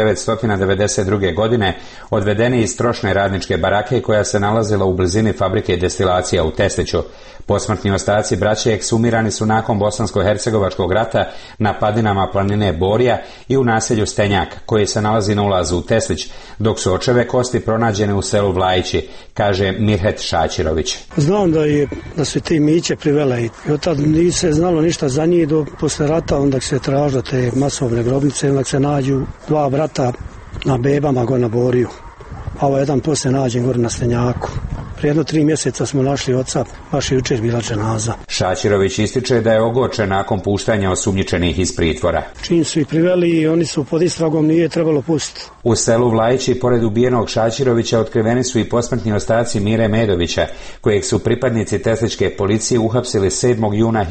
[SPEAKER 17] 1992. godine odvedeni iz trošne radničke barake koja se nalazila u blizini fabrike destilacija u Tesliću. Posmrtni ostaci braće eksumirani su nakon bosansko-hercegovačkog rata na padinama planine Borija i u naselju Stenjak, koji se nalazi na ulazu u Teslić, dok su očeve kosti pronađene u selu Vlajići, kaže Mirhet Šaćirović.
[SPEAKER 18] Znam da su te Miće privele i od tad nije se znalo ništa za njih do posle rata, onda se tražilo te masovne grobnice, onda se nađu 2 brata na bebama gore na Boriju, a ovo jedan poslije nađen gore na Stenjaku. Prije 3 mjeseca smo našli oca, baš je jučer bila dženaza.
[SPEAKER 17] Šaćirović ističe da je ogorčen nakon puštanja osumnjičenih iz pritvora.
[SPEAKER 18] Čim su ih priveli i oni su pod istragom, nije trebalo pustiti.
[SPEAKER 17] U selu Vlajići, pored ubijenog Šaćirovića, otkriveni su i posmrtni ostaci Mire Medovića, kojeg su pripadnici tesličke policije uhapsili 7. juna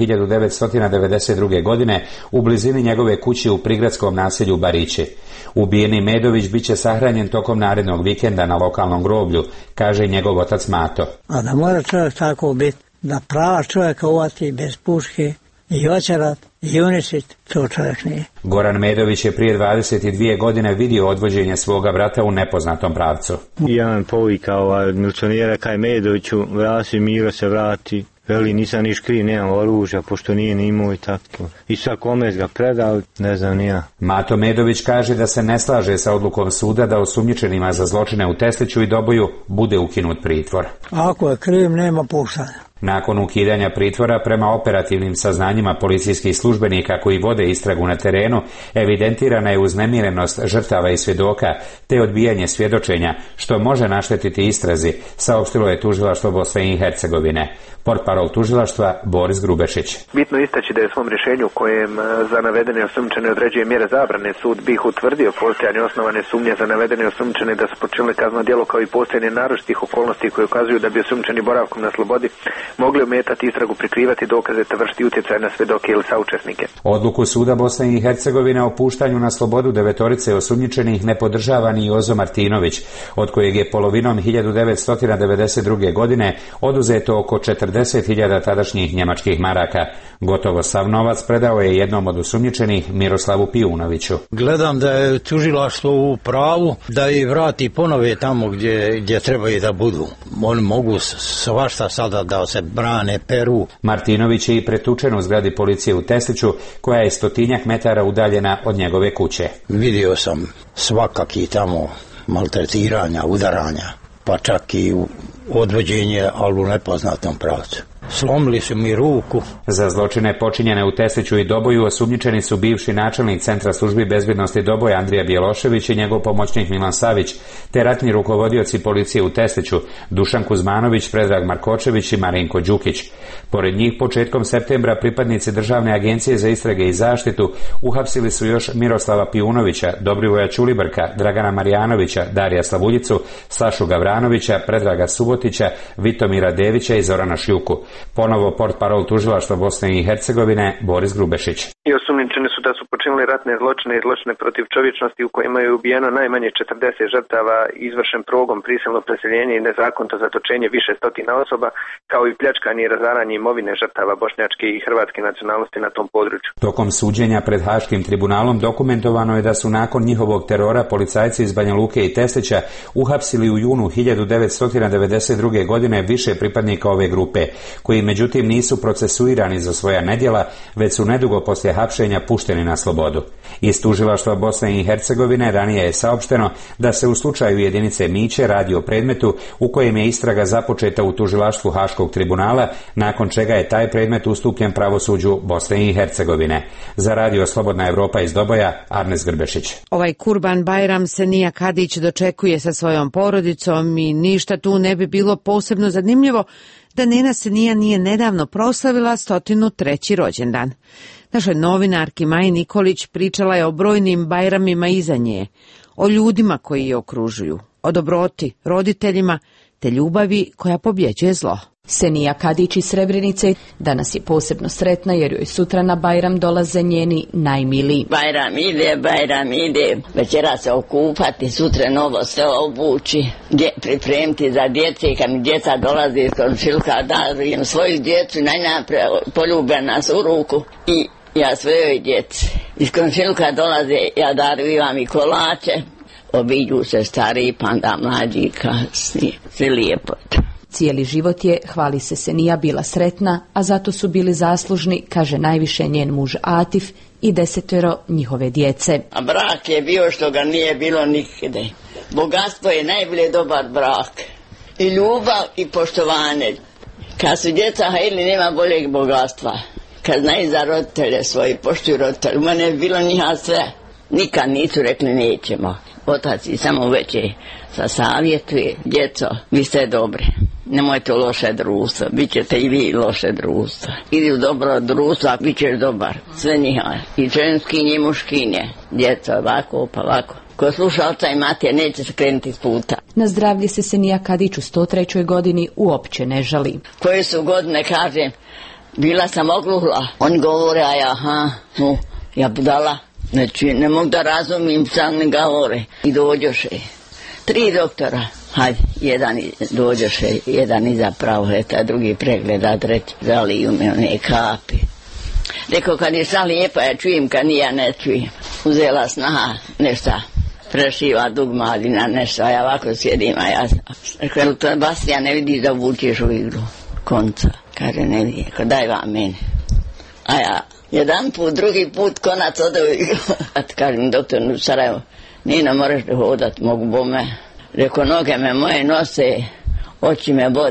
[SPEAKER 17] 1992. godine u blizini njegove kuće u prigradskom naselju Barići. Ubijeni Medović biće sahranjen tokom narednog vikenda na lokalnom groblju, kaže njegov otac Mato.
[SPEAKER 9] A da mora čovjek tako biti, da prava čovjeka uvati bez puške i očarat i uništit, to čovjek nije.
[SPEAKER 17] Goran Medović je prije 22 godine vidio odvođenje svoga brata u nepoznatom pravcu.
[SPEAKER 10] Jedan povikao od milicionera kaj Medoviću, vrati Miro se vrati. Veli, nisam niš kriv, nemam oružja, pošto nije ni imao i tako. I sad kome ga predali, ne znam ni ja.
[SPEAKER 17] Mato Medović kaže da se ne slaže sa odlukom suda da osumnjičenima za zločine u Tesliću i Doboju bude ukinut pritvor.
[SPEAKER 9] Ako je kriv, nema puštanja.
[SPEAKER 17] Nakon ukidanja pritvora, prema operativnim saznanjima policijskih službenika koji vode istragu na terenu, evidentirana je uznemirenost žrtava i svjedoka, te odbijanje svjedočenja, što može naštetiti istrazi, saopštilo je tužilaštvo Bosne i Hercegovine. Portparol tužilaštva Boris Grubešić.
[SPEAKER 11] Bitno istaći da je u svom rješenju kojem za navedene osumnjičene određuje mjere zabrane, sud BiH utvrdio postojanje osnovane sumnje za navedene osumnjičene da su počinili kazneno djelo kao i postojanje naročitih okolnosti koje ukazuju da bi osumnjičeni boravkom na slobodi mogli ometati istragu, prikrivati dokaze te vršiti utjecaj na svjedoke ili saučesnike.
[SPEAKER 17] Odluku suda Bosne i Hercegovine o puštanju na slobodu 9 osumnjičenih ne podržava ni Jozo Martinović, od kojeg je polovinom 1992. godine oduzeto oko 40.000 tadašnjih njemačkih maraka. Gotovo sav novac predao je jednom od osumnjičenih, Miroslavu Pijunoviću.
[SPEAKER 12] Gledam da je tužilaštvo u pravu da ih vrati ponove tamo gdje trebaju da budu. Oni mogu svašta sada da se brane, peru.
[SPEAKER 17] Martinović je i pretučen u zgradi policije u Tesliću, koja je 100 metara udaljena od njegove kuće.
[SPEAKER 12] Vidio sam svakaki tamo maltretiranja, udaranja, pa čak i odvođenje, ali u nepoznatom pravcu. Slomili su mi ruku.
[SPEAKER 17] Za zločine počinjene u Tesliću i Doboju osumnjičeni su bivši načelnik Centra službi bezbjednosti Doboja Andrija Bjelošević i njegov pomoćnik Milan Savić, te ratni rukovodioci policije u Tesliću Dušan Kuzmanović, Predrag Markočević i Marinko Đukić. Pored njih, početkom septembra pripadnici Državne agencije za istrage i zaštitu uhapsili su još Miroslava Pijunovića, Dobrivoja Ćulibrka, Dragana Marjanovića, Darija Slavuljicu, Sašu Gavranovića, Predraga Subotića, Vitomira Devića i Zorana Šjuku. Ponovo portparol tužilaštva Bosne i Hercegovine Boris Grubešić.
[SPEAKER 11] I osumnjičeni su da su počinili ratne zločine i zločine protiv čovječnosti u kojima je ubijeno najmanje 40 žrtava, izvršen progon, prisilno preseljenje i nezakonito zatočenje više stotina osoba, kao i pljačkanje i razaranje imovine žrtava bošnjačke i hrvatske nacionalnosti na tom području.
[SPEAKER 17] Tokom suđenja pred Haškim tribunalom dokumentovano je da su nakon njihovog terora policajci iz Banja Luke i Teslića uhapsili u junu 1992. godine više pripadnika ove grupe, koji međutim nisu procesuirani za svoja nedjela, već su nedugo poslije hapšenja pušteni na slobodu. Iz tužilaštva Bosne i Hercegovine ranije je saopšteno da se u slučaju jedinice Miće radi o predmetu u kojem je istraga započeta u tužilaštvu Haškog tribunala, nakon čega je taj predmet ustupljen pravosuđu Bosne i Hercegovine. Za Radio Slobodna Evropa iz Doboja, Arnes Grbešić.
[SPEAKER 1] Ovaj Kurban Bajram Senija Kadić dočekuje sa svojom porodicom i ništa tu ne bi bilo posebno zanimljivo da Nena Senija nije nedavno proslavila 103. rođendan. Našoj novinarki Maji Nikolić pričala je o brojnim bajramima iza nje, o ljudima koji je okružuju, o dobroti, roditeljima, te ljubavi koja pobjeđuje zlo.
[SPEAKER 26] Senija Kadić iz Srebrenice danas je posebno sretna jer joj sutra na Bajram dolaze njeni najmiliji.
[SPEAKER 25] Bajram ide, večera se okupati, sutra novo sve obući, pripremiti za djece, kad mi djeca dolaze iz komšilka, darujem svoju djecu, najnapre poljube nas u ruku i ja svojoj djeci. Iz komšilka dolaze, ja darujem i kolače, obiđu se stariji, pa onda mlađi kasnije, sve lijepo.
[SPEAKER 26] Cijeli život je, hvali se Senija, bila sretna, a zato su bili zaslužni, kaže najviše njen muž Atif i 10 njihove djece.
[SPEAKER 25] A brak je bio što ga nije bilo nikde. Bogatstvo je najbolje dobar brak. I ljubav i poštovanje. Kad su djeca hajili, nema boljeg bogatstva. Kad znaju za roditelje svoji, poštuju roditelje. U mene je bilo njiha sve. Nikad nisu rekli nećemo. Otac i samo veće sa savjetuje, djeco, vi ste dobri. Nemojte loše društvo, bit ćete i vi loše društvo. Idi u dobro društvo, a bit ćeš dobar. Sve njiha, i ženskinje i muškinje. Djeco, ovako pa ovako. Ko sluša oca i matije, neće se krenuti s puta.
[SPEAKER 26] Na zdravlje se Senija Kadić u 103. godini uopće ne žali.
[SPEAKER 25] Koje su godine, kažem, bila sam ogluhla. Oni govore, a ja, ja budala. Znači, ne mogu da razumim, sam mi govore. I dođoše 3 doktora. Hajde, jedan dođoše, jedan iza pravoheta, drugi pregleda, treći zaliju me one kapi. Rekao, kad je sva lijepa, ja čujem, kad nije, ne čujem. Uzela snaha, nešta, prešiva dugmadina, nešto, a ja ovako sjedim, a ja rekao, to Bastija, ne vidiš da vučeš u igru konca. Kaže, ne vidi, rekao, daj vam meni. A ja, jedan put, drugi put, konac ode u igru. A ti kažem, doktor, u Sarajevo, Nina, moraš da hodat, mogu bome. Rekao, noge me moje nose, oči me bode,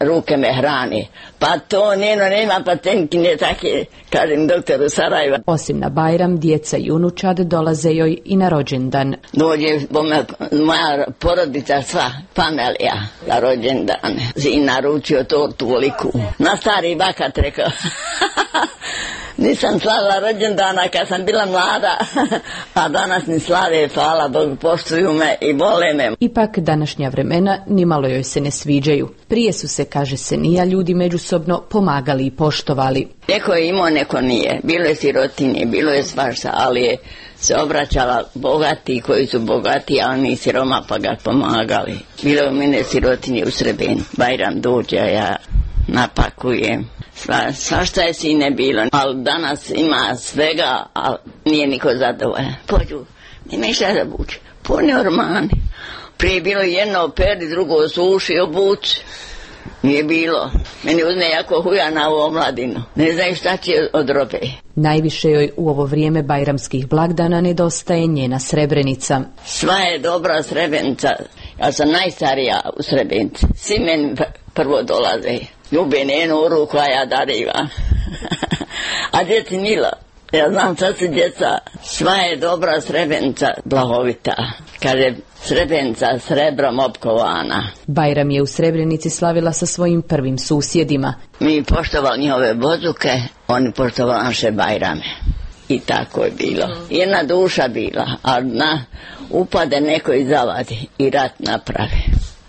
[SPEAKER 25] ruke me hrani. Pa to njeno nema patenkine take, kažem doktoru Sarajeva.
[SPEAKER 26] Osim na Bajram, djeca i unučad dolaze joj i na rođendan.
[SPEAKER 25] Dođe moja porodica sva, familija, na rođendan. I naručio tortu veliku. Na stari bakat rekao. Nisam slavila rođendana kad sam bila mlada, a danas ni slave, hvala Bogu, poštuju me i vole me.
[SPEAKER 26] Ipak današnja vremena nimalo joj se ne sviđaju. Prije su se, kaže Senija, ljudi međusobno pomagali i poštovali.
[SPEAKER 25] Neko je imao, neko nije. Bilo je sirotinje, bilo je svašta, ali je se obraćala bogati koji su bogati, a oni siroma pa ga pomagali. Bilo je mene sirotinje u Srebeni. Bajram dođe, ja napakujem. Svašta je sine bilo, ali danas ima svega, ali nije niko zadovoljan. Pođu, nema šta da bući, puni ormani. Prije bilo jedno operi, drugo suši, obući. Nije bilo. Meni uzme jako huja na ovu omladinu. Ne znaju šta će od robe.
[SPEAKER 26] Najviše joj u ovo vrijeme bajramskih blagdana nedostaje njena Srebrenica.
[SPEAKER 25] Sva je dobra Srebrenica. Ja sam najstarija u Srebrenici. Svi meni prvo dolaze. Ljube njenu ruku, a ja darivam. A djeci milo. Ja znam sad su djeca. Sva je dobra Srebrenica, blagovita. Kaže, Srebrenica srebrom opkovana.
[SPEAKER 26] Bajram je u Srebrenici slavila sa svojim prvim susjedima.
[SPEAKER 25] Mi poštovali njihove bozuke, oni poštovali naše Bajrame. I tako je bilo. Jedna duša bila, a upade neko i zavadi i rat napravi.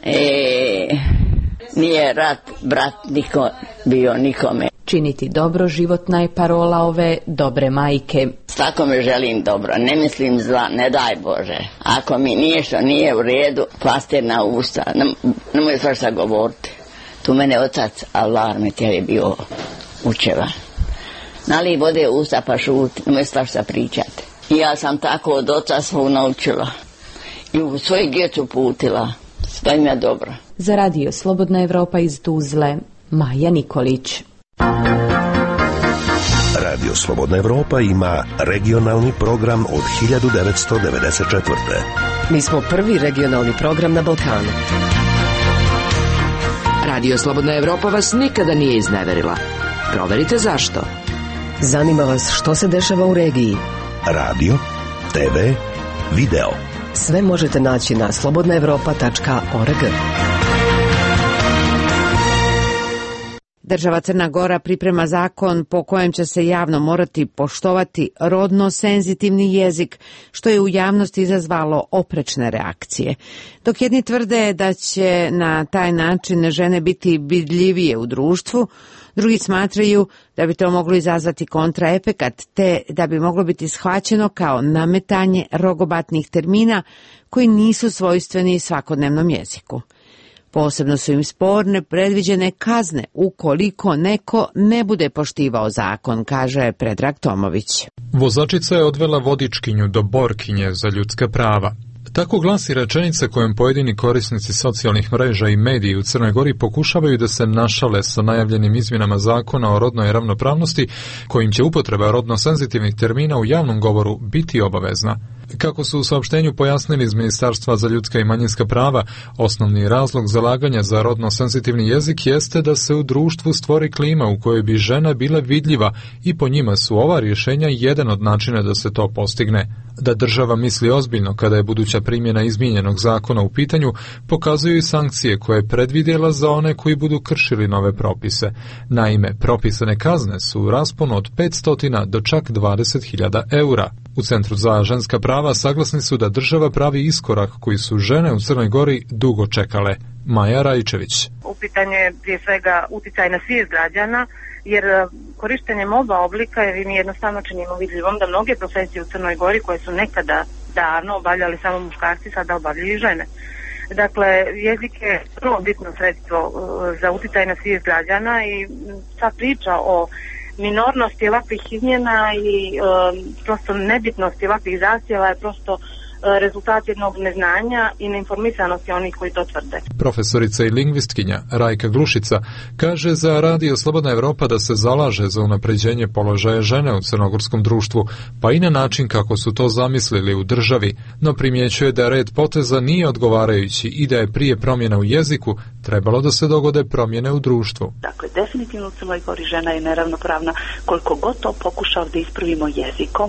[SPEAKER 25] Nije rat, brat, niko bio nikome.
[SPEAKER 26] Činiti dobro životna je parola ove dobre majke.
[SPEAKER 25] Svakome želim dobro, ne mislim zla, ne daj Bože. Ako mi nije što nije u redu, pastir na usta, nemoj svašta govoriti. Tu mene otac, Allah me je bio učeva. Nalij vode u usta pa šuti, nemoj svašta pričati. I ja sam tako od oca svog naučila. I u svoju djecu putila. Sve im je dobro.
[SPEAKER 26] Za radio Slobodna Evropa iz Tuzle, Maja Nikolić.
[SPEAKER 2] Radio Slobodna Evropa ima regionalni program od 1994.
[SPEAKER 13] Mi smo prvi regionalni program na Balkanu.
[SPEAKER 1] Radio Slobodna Evropa vas nikada nije izneverila. Proverite zašto.
[SPEAKER 13] Zanima vas što se dešava u regiji.
[SPEAKER 2] Radio, TV, video.
[SPEAKER 13] Sve možete naći na slobodnaevropa.org.
[SPEAKER 1] Država Crna Gora priprema zakon po kojem će se javno morati poštovati rodno senzitivni jezik, što je u javnosti izazvalo oprečne reakcije. Dok jedni tvrde da će na taj način žene biti vidljivije u društvu, drugi smatraju da bi to moglo izazvati kontraefekat, te da bi moglo biti shvaćeno kao nametanje rogobatnih termina koji nisu svojstveni svakodnevnom jeziku. Posebno su im sporne predviđene kazne ukoliko neko ne bude poštivao zakon, kaže Predrag Tomović.
[SPEAKER 14] Vozačica je odvela vodičkinju do Borkinje za ljudska prava. Tako glasi rečenica kojom pojedini korisnici socijalnih mreža i mediji u Crnoj Gori pokušavaju da se našale sa najavljenim izmjenama zakona o rodnoj ravnopravnosti, kojim će upotreba rodno senzitivnih termina u javnom govoru biti obavezna. Kako su u saopštenju pojasnili iz Ministarstva za ljudska i manjinska prava, osnovni razlog zalaganja za rodno senzitivni jezik jeste da se u društvu stvori klima u kojoj bi žena bila vidljiva i po njima su ova rješenja jedan od načina da se to postigne. Da država misli ozbiljno kada je buduća primjena izmijenjenog zakona u pitanju, pokazuju i sankcije koje je predvidjela za one koji budu kršili nove propise. Naime, propisane kazne su u rasponu od 500 do čak 20.000 eura. U Centru za ženska prava saglasni su da država pravi iskorak koji su žene u Crnoj Gori dugo čekale. Maja Rajčević.
[SPEAKER 15] U pitanju je prije svega uticaj na svijest građana, jer korištenjem oba oblika je mi jednostavno činimo vidljivom da mnoge profesije u Crnoj Gori koje su nekada davno obavljali samo muškarci, sada obavljaju žene. Dakle, jezik je vrlo bitno sredstvo za uticaj na svijest građana i ta priča o minornosti ovakvih izmjena i prosto nebitnosti ovakvih zahtjeva je prosto rezultat jednog neznanja i neinformisanosti onih koji to tvrde.
[SPEAKER 14] Profesorica i lingvistkinja Rajka Glušica kaže za Radio Slobodna Evropa da se zalaže za unapređenje položaja žene u crnogorskom društvu, pa i na način kako su to zamislili u državi, no primjećuje da red poteza nije odgovarajući i da je prije promjena u jeziku trebalo da se dogode promjene u društvu.
[SPEAKER 4] Dakle, definitivno u Crnoj Gori žena je neravnopravna. Koliko god to pokušao da ispravimo jezikom,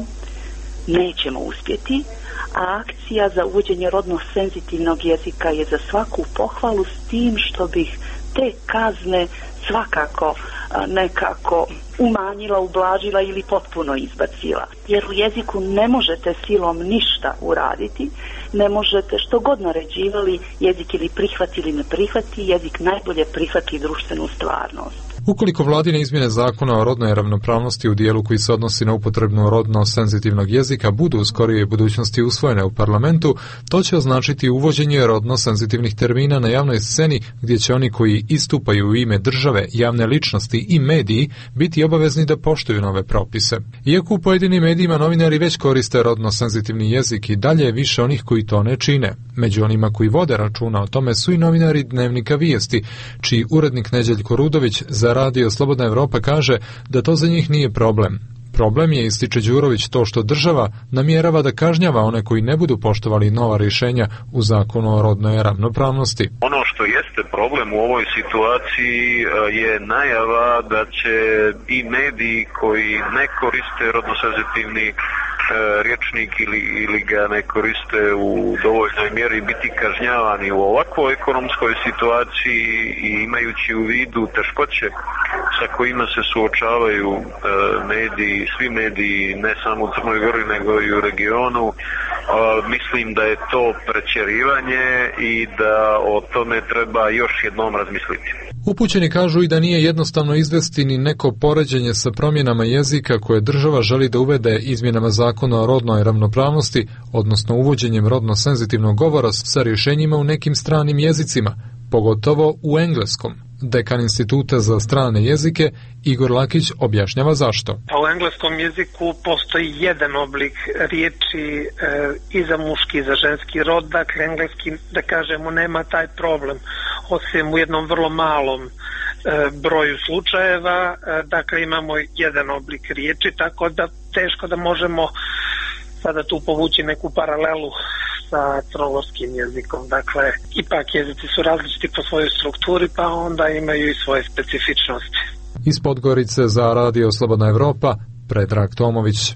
[SPEAKER 4] nećemo uspjeti, a akcija za uvođenje rodno senzitivnog jezika je za svaku pohvalu, s tim što bih te kazne svakako nekako umanjila, ublažila ili potpuno izbacila. Jer u jeziku ne možete silom ništa uraditi, ne možete što god naređivali, jezik ili prihvati ili ne prihvati, jezik najbolje prihvati društvenu stvarnost.
[SPEAKER 14] Ukoliko vladine izmjene zakona o rodnoj ravnopravnosti u dijelu koji se odnosi na upotrebnu rodno senzitivnog jezika budu u skorijoj budućnosti usvojene u parlamentu, to će označiti uvođenje rodno senzitivnih termina na javnoj sceni gdje će oni koji istupaju u ime države, javne ličnosti i mediji biti obavezni da poštuju nove propise. Iako u pojedinim medijima novinari već koriste rodno senzitivni jezik, i dalje je više onih koji to ne čine. Među onima koji vode računa o tome su i novinari Dnevnika Vijesti, čiji urednik Neđeljko Rudović za Radio Slobodna Evropa kaže da to za njih nije problem. Problem je, ističe Đurović, to što država namjerava da kažnjava one koji ne budu poštovali nova rješenja u zakonu o rodnoj ravnopravnosti.
[SPEAKER 16] Ono što jeste problem u ovoj situaciji je najava da će i mediji koji ne koriste rodno senzitivni rječnik ili ga ne koriste u dovoljnoj mjeri biti kažnjavani u ovakvoj ekonomskoj situaciji i imajući u vidu teškoće sa kojima se suočavaju mediji, svi mediji, ne samo u Crnoj Gori nego i u regionu. Mislim da je to pretjerivanje i da o tome treba još jednom razmisliti.
[SPEAKER 14] Upućeni kažu i da nije jednostavno izvesti ni neko poređenje sa promjenama jezika koje država želi da uvede izmjenama zakona o rodnoj ravnopravnosti, odnosno uvođenjem rodno senzitivnog govora sa rješenjima u nekim stranim jezicima, pogotovo u engleskom. Dekan Instituta za strane jezike Igor Lakić objašnjava zašto.
[SPEAKER 19] U engleskom jeziku postoji jedan oblik riječi i za muški i za ženski rod, dakle engleski, da kažemo, nema taj problem, osim u jednom vrlo malom broju slučajeva, dakle imamo jedan oblik riječi, tako da teško da možemo sada tu povući neku paralelu sa crnogorskim jezikom. Dakle, ipak jezici su različiti po svojoj strukturi, pa onda imaju i svoje specifičnosti.
[SPEAKER 14] Iz Podgorice za Radio Slobodna Evropa, Predrag Tomović.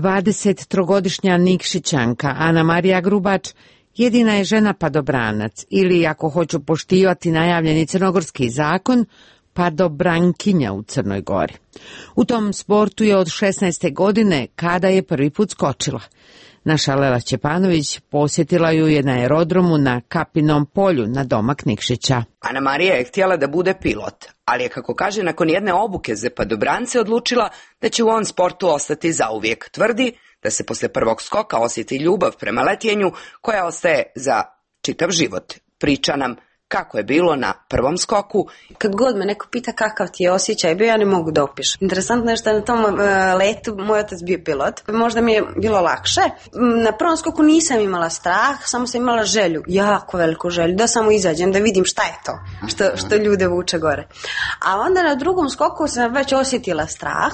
[SPEAKER 1] 23-godišnja Nikšićanka Ana Marija Grubač jedina je žena padobranac, ili ako hoću poštivati najavljeni crnogorski zakon, padobrankinja u Crnoj Gori. U tom sportu je od 16. godine kada je prvi put skočila. Naša Lela Ćepanović posjetila ju je na aerodromu na Kapinom polju na domak Nikšića.
[SPEAKER 20] Ana Marija je htjela da bude pilot, ali je, kako kaže, nakon jedne obuke za padobrance odlučila da će u ovom sportu ostati zauvijek. Tvrdi da se posle prvog skoka osjeti ljubav prema letjenju koja ostaje za čitav život. Priča nam kako je bilo na prvom skoku.
[SPEAKER 3] Kad god me neko pita kakav ti je osjećaj bio, ja ne mogu da opišem. Interesantno je što na tom letu moj otac bio pilot. Možda mi je bilo lakše. Na prvom skoku nisam imala strah, samo sam imala želju, jako veliku želju, da samo izađem, da vidim šta je to, što ljude vuče gore. A onda na drugom skoku sam već osjetila strah,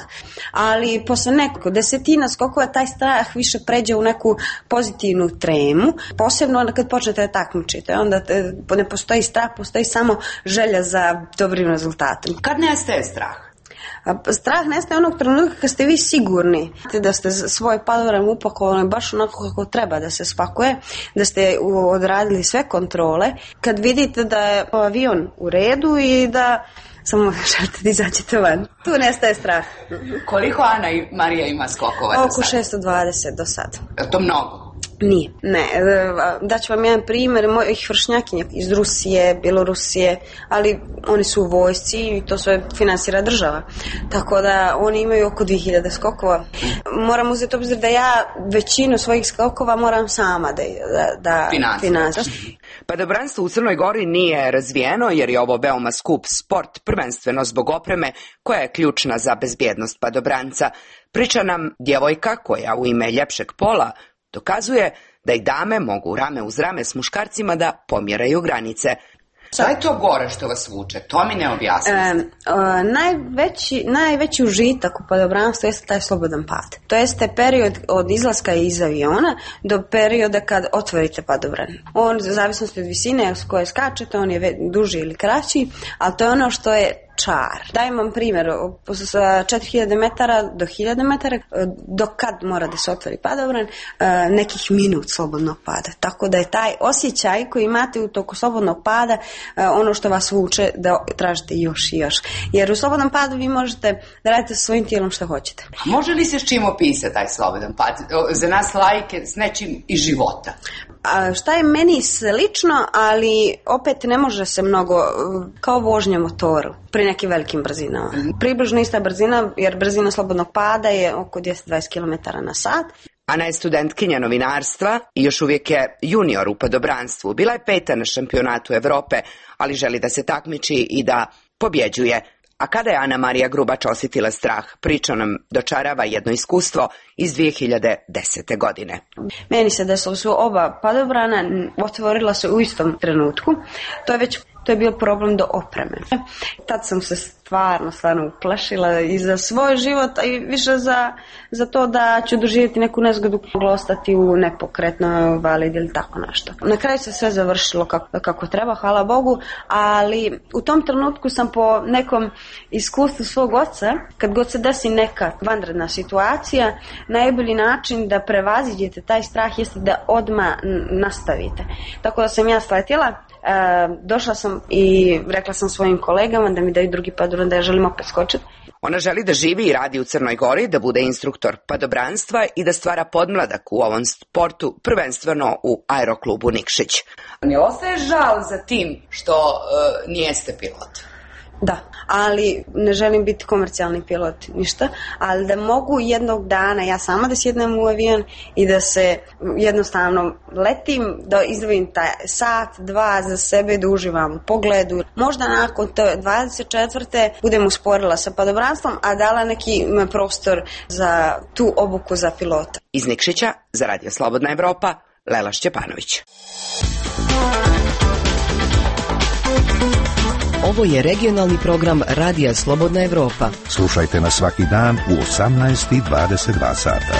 [SPEAKER 3] ali posle nekoliko desetina skokova taj strah više pređe u neku pozitivnu tremu, posebno kad počnete da takmičite. Onda ne postoji strah, postoji samo želja za dobrim rezultatom.
[SPEAKER 20] Kad nestaje strah?
[SPEAKER 3] Strah nestaje onog trenutka kad ste vi sigurni da ste svoj padogram upakovali baš onako kako treba da se spakuje, da ste odradili sve kontrole, kad vidite da je avion u redu i da samo želite da izađete van. Tu nestaje strah.
[SPEAKER 20] Koliko Ana i Marija ima skokova do sad?
[SPEAKER 3] Oko 620 do sad.
[SPEAKER 20] Je to mnogo?
[SPEAKER 3] Nije, ne. Daću vam jedan primjer mojih vršnjakinja iz Rusije, Bjelorusije, ali oni su u vojsci i to sve finansira država. Tako da oni imaju oko 2000 skokova. Moram uzeti obzir da ja većinu svojih skokova moram sama da finansiram.
[SPEAKER 20] Padobranstvo u Crnoj Gori nije razvijeno jer je ovo veoma skup sport, prvenstveno zbog opreme koja je ključna za bezbjednost padobranca. Priča nam djevojka koja u ime ljepšeg pola dokazuje da i dame mogu rame uz rame s muškarcima da pomjeraju granice. Šta je to gore što vas vuče? To mi ne objasnite.
[SPEAKER 3] Najveći užitak u padobranstvu jeste taj slobodan pad. To jeste period od izlaska iz aviona do perioda kad otvorite padobran. On, u zavisnosti od visine s koje skačete, on je duži ili kraći, ali to je ono što je čar. Dajem vam primjer, sa 4000 metara do 1000 metara, do kad mora da se otvori padobran, nekih minut slobodnog pada. Tako da je taj osjećaj koji imate u toku slobodnog pada ono što vas vuče da tražite još i još. Jer u slobodnom padu vi možete da radite sa svojim tijelom što hoćete.
[SPEAKER 20] Može li se s čim opisati taj slobodan pad? Za nas laike s nečim iz života.
[SPEAKER 3] Šta je meni slično, ali opet ne može se mnogo, kao vožnja motoru pri nekim velikim brzinama. Približno ista brzina, jer brzina slobodnog pada je oko 10-20 km na sat.
[SPEAKER 20] Ana je studentkinja novinarstva i još uvijek je junior u padobranstvu. Bila je 5. na šampionatu Evrope, ali želi da se takmiči i da pobjeđuje. A kada je Ana Marija Grubač osjetila strah, priča nam dočarava jedno iskustvo iz 2010. godine.
[SPEAKER 3] Meni se desilo su oba padobrana, otvorila se u istom trenutku. To je bio problem do opreme. Tad sam se stvarno uplašila i za svoj život, a i više za to da ću doživjeti neku nezgodu, mogla ostati u nepokretnoj validi ili tako nešto. Na kraju se sve završilo kako treba, hvala Bogu, ali u tom trenutku sam po nekom iskustvu svog oca, kad god se desi neka vanredna situacija, najbolji način da prevaziđete taj strah jeste da odmah nastavite. Tako da sam ja sletjela, došla sam i rekla sam svojim kolegama da mi daju drugi padobran, da ja želim opet skočiti.
[SPEAKER 20] Ona želi da živi i radi u Crnoj Gori, da bude instruktor padobranstva i da stvara podmladak u ovom sportu, prvenstveno u aeroklubu Nikšić. Ne ostaje žal za tim što nijeste pilot?
[SPEAKER 3] Da, ali ne želim biti komercijalni pilot, ništa, ali da mogu jednog dana ja sama da sjednem u avion i da se jednostavno letim, da izdvojim taj sat, dva za sebe, da uživam u pogledu. Možda nakon te 24. budem usporila sa padobranstvom, a dala neki prostor za tu obuku za pilota.
[SPEAKER 20] Iz Nikšića, za Radio Slobodna Evropa, Lela Šćepanović.
[SPEAKER 13] Ovo je regionalni program Radija Slobodna Evropa.
[SPEAKER 2] Slušajte nas svaki dan u 18:22 sata.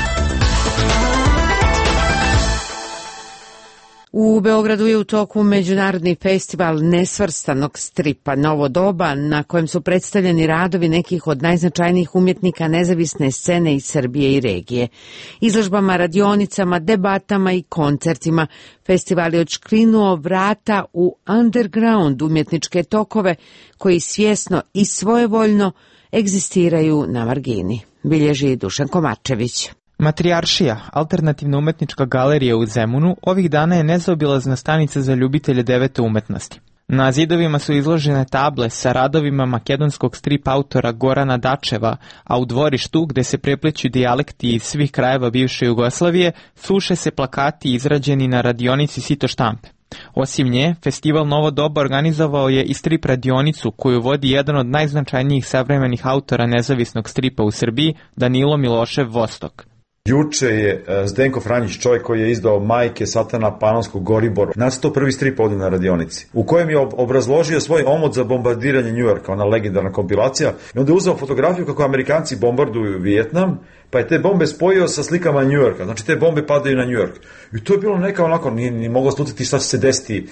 [SPEAKER 1] U Beogradu je u toku međunarodni festival nesvrstanog stripa Novo doba, na kojem su predstavljeni radovi nekih od najznačajnijih umjetnika nezavisne scene iz Srbije i regije. Izložbama, radionicama, debatama i koncertima festival je odškrinuo vrata u underground umjetničke tokove koji svjesno i svojevoljno egzistiraju na margini, bilježi Dušan Komačević.
[SPEAKER 5] Matrijaršija, alternativna umetnička galerija u Zemunu, ovih dana je nezaobilazna stanica za ljubitelje devete umetnosti. Na zidovima su izložene table sa radovima makedonskog strip autora Gorana Dačeva, a u dvorištu, gde se prepleću dijalekti iz svih krajeva bivše Jugoslavije, suše se plakati izrađeni na radionici Sito štampe. Osim nje, festival Novo doba organizovao je i strip radionicu koju vodi jedan od najznačajnijih savremenih autora nezavisnog stripa u Srbiji, Danilo Milošev Vostok.
[SPEAKER 7] Juče je Zdenko Franjić, čovjek koji je izdao Majke Satana Panonskog Goriboru, nacrtao prvi strip ovdje na radionici, u kojem je obrazložio svoj omot za bombardiranje Njujorka, ona legendarna kompilacija, i onda je uzeo fotografiju kako Amerikanci bombarduju Vijetnam, pa je te bombe spojio sa slikama Njujorka, znači te bombe padaju na Njujork. I to je bilo neka onako, nije moglo slutiti šta će se desiti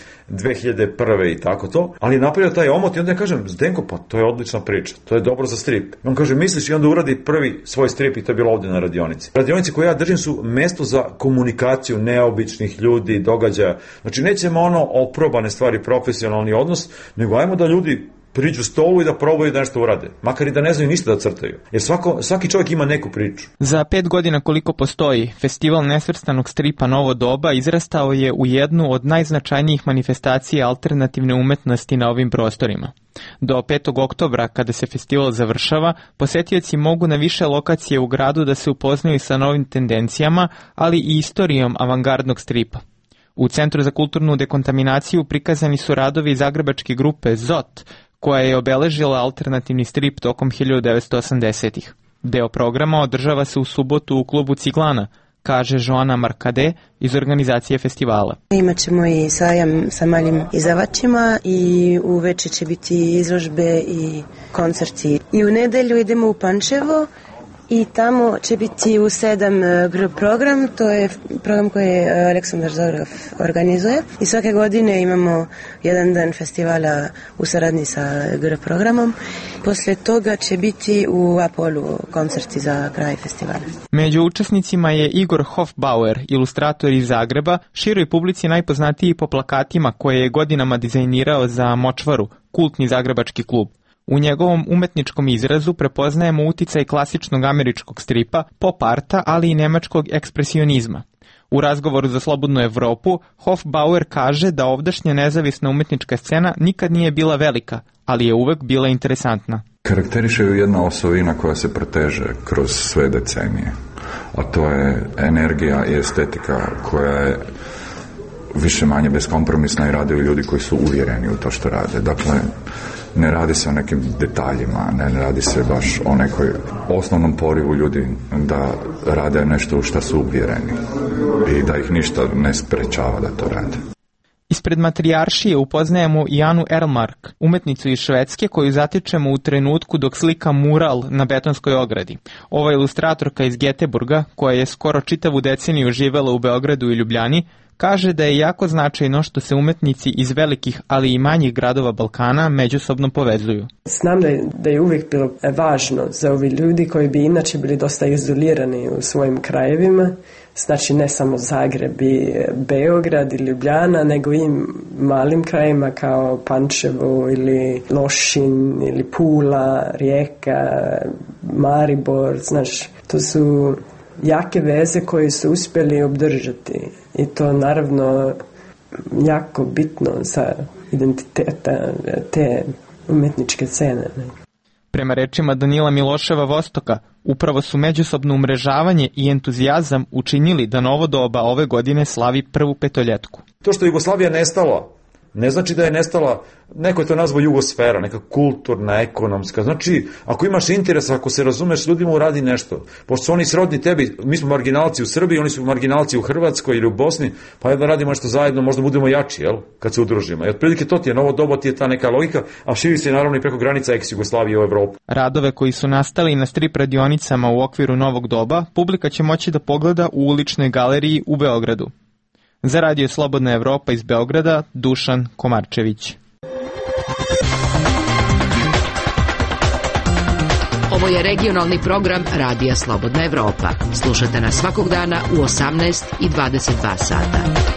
[SPEAKER 7] 2001. i tako to, ali je napravio taj omot i onda ja kažem, Zdenko, pa to je odlična priča, to je dobro za strip. I on kaže, misliš, i onda uradi prvi svoj strip i to je bilo ovdje na radionici. Radionici koje ja držim su mesto za komunikaciju neobičnih ljudi, događaja. Znači nećemo oprobane stvari, profesionalni odnos, nego ajmo da ljudi priđu stolu i da probaju da nešto urade. Makar i da ne znaju ništa da crtaju. Jer svaki čovjek ima neku priču.
[SPEAKER 5] Za 5 godina koliko postoji, festival nesvrstanog stripa Novo doba izrastao je u jednu od najznačajnijih manifestacija alternativne umetnosti na ovim prostorima. Do 5. oktobra, kada se festival završava, posetioci mogu na više lokacije u gradu da se upoznaju sa novim tendencijama, ali i istorijom avangardnog stripa. U Centru za kulturnu dekontaminaciju prikazani su radovi zagrebačke grupe ZOT, koja je obeležila alternativni strip tokom 1980-ih. Deo programa održava se u subotu u klubu Ciglana, kaže Joana Markade iz organizacije festivala.
[SPEAKER 6] Imaćemo i sajam sa malim izdavačima i uveče će biti izložbe i koncerti. I u nedelju idemo u Pančevo i tamo će biti u 7 program, to je program koji Aleksandar Zorov organizuje i svake godine imamo jedan dan festivala u saradnji sa GR programom. Poslije toga će biti u Apolu koncerti za kraj festivala.
[SPEAKER 5] Među učesnicima je Igor Hofbauer, ilustrator iz Zagreba, široj publici najpoznatiji po plakatima koje je godinama dizajnirao za Močvaru, kultni zagrebački klub. U njegovom umetničkom izrazu prepoznajemo uticaj klasičnog američkog stripa, pop arta, ali i nemačkog ekspresionizma. U razgovoru za Slobodnu Evropu, Hofbauer kaže da ovdašnja nezavisna umetnička scena nikad nije bila velika, ali je uvek bila interesantna.
[SPEAKER 8] Karakteriše ju jedna osovina koja se proteže kroz sve decenije, a to je energija i estetika koja je više manje beskompromisna i rade ljudi koji su uvjereni u to što rade. Dakle, ne radi se o nekim detaljima, ne radi se baš o nekoj osnovnom porivu ljudi da rade nešto u što su uvjereni i da ih ništa ne sprečava da to rade.
[SPEAKER 5] Ispred Matrijaršije upoznajemo i Anu Erlmark, umetnicu iz Švedske koju zatičemo u trenutku dok slika mural na betonskoj ogradi. Ova ilustratorka iz Geteburga, koja je skoro čitavu deceniju živela u Beogradu i Ljubljani, kaže da je jako značajno što se umetnici iz velikih, ali i manjih gradova Balkana međusobno povezuju.
[SPEAKER 21] Znam da je uvijek bilo važno za ovi ljudi koji bi inače bili dosta izolirani u svojim krajevima, znači ne samo Zagreb i Beograd ili Ljubljana, nego i malim krajima kao Pančevo ili Lošinj ili Pula, Rijeka, Maribor, znaš, to su jake veze koje su uspjeli obdržati i to naravno jako bitno za identiteta te umjetničke scene.
[SPEAKER 5] Prema rečima Danila Miloševa Vostoka, upravo su međusobno umrežavanje i entuzijazam učinili da novo doba ove godine slavi prvu petoljetku.
[SPEAKER 7] To što je Jugoslavija nestala, ne znači da je nestala, neko je to nazvao jugosfera, neka kulturna, ekonomska. Znači, ako imaš interes, ako se razumeš s ljudima, uradi nešto. Pošto su oni srodni tebi, mi smo marginalci u Srbiji, oni su marginalci u Hrvatskoj ili u Bosni, pa jedno radimo nešto zajedno, možda budemo jači, jel? Kad se udružimo. I otprilike to ti je, novo doba ti je ta neka logika, a širi se naravno i preko granica ex-Jugoslavije u Evropu.
[SPEAKER 5] Radove koji su nastali na strip radionicama u okviru novog doba, publika će moći da pogleda u uličnoj galeriji u Beogradu. Za Radio Slobodna Evropa iz Beograda, Dušan Komarčević.
[SPEAKER 13] Ovo je regionalni program Radija Slobodna Evropa. Slušajte nas svakog dana u 18 i 22 sata.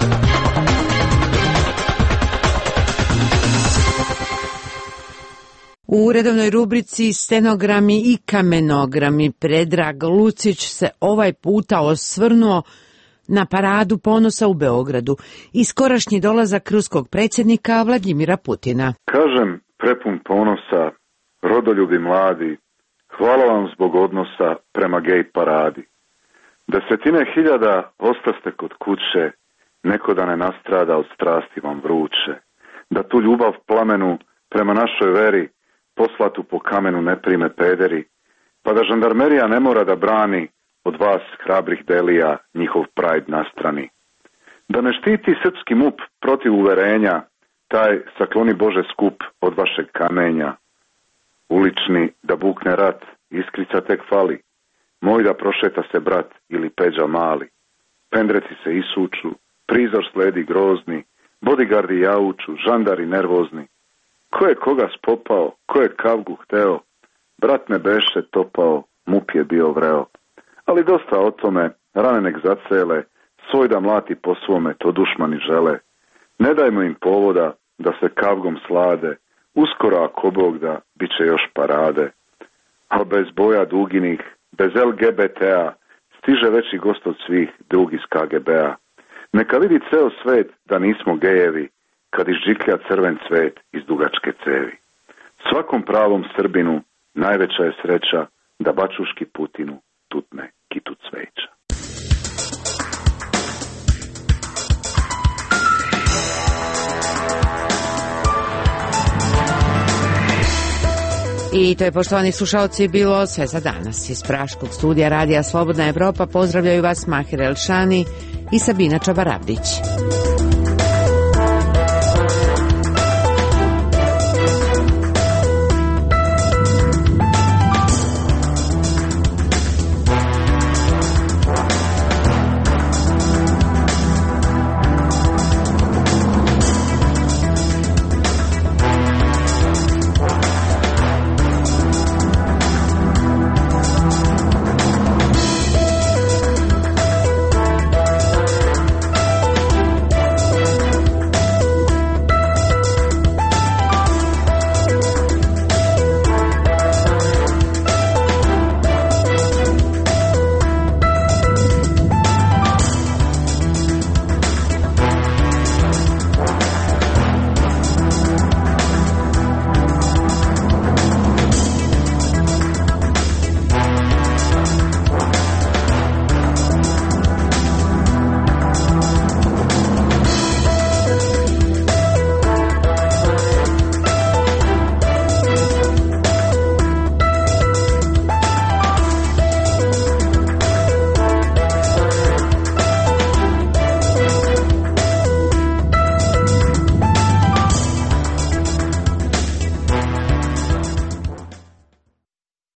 [SPEAKER 1] U redovnoj rubrici Stenogrami i kamenogrami Predrag Lucić se ovaj puta osvrnuo na paradu ponosa u Beogradu i skorašnji dolazak ruskog predsjednika Vladimira Putina.
[SPEAKER 22] Kažem prepun ponosa, rodoljubi mladi, hvala vam zbog odnosa prema gej paradi. Desetine hiljada ostaste kod kuće, neko da ne nastrada od strasti vam vruće. Da tu ljubav plamenu prema našoj veri, poslatu po kamenu ne prime pederi, pa da žandarmerija ne mora da brani od vas hrabrih delija njihov pride na strani. Da ne štiti srpski MUP protiv uverenja, taj sakloni Bože skup od vašeg kamenja. Ulični da bukne rat, iskrica tek fali, moj da prošeta se brat ili Peđa mali. Pendreci se isuču, prizor sledi grozni, bodyguardi jauču, žandari nervozni. Ko je koga spopao, ko je kavgu hteo, brat ne beše topao, MUP je bio vreo. Ali dosta o tome, rane nek zacele, svoj da mlati po svome, to dušmani žele. Ne dajmo im povoda da se kavgom slade, uskoro ako Bog da, bit će još parade. A bez boja duginih, bez LGBT-a, stiže veći gost od svih, drugi iz KGB-a. Neka vidi ceo svet da nismo gejevi, kad izžiklja crven cvet iz dugačke cevi. Svakom pravom Srbinu najveća je sreća da bačuški Putinu tutne kitu cveća.
[SPEAKER 1] I to je, poštovani slušalci, bilo sve za danas. Iz Praškog studija Radija Slobodna Evropa pozdravljaju vas Mahir Elšani i Sabina Čabarabdić.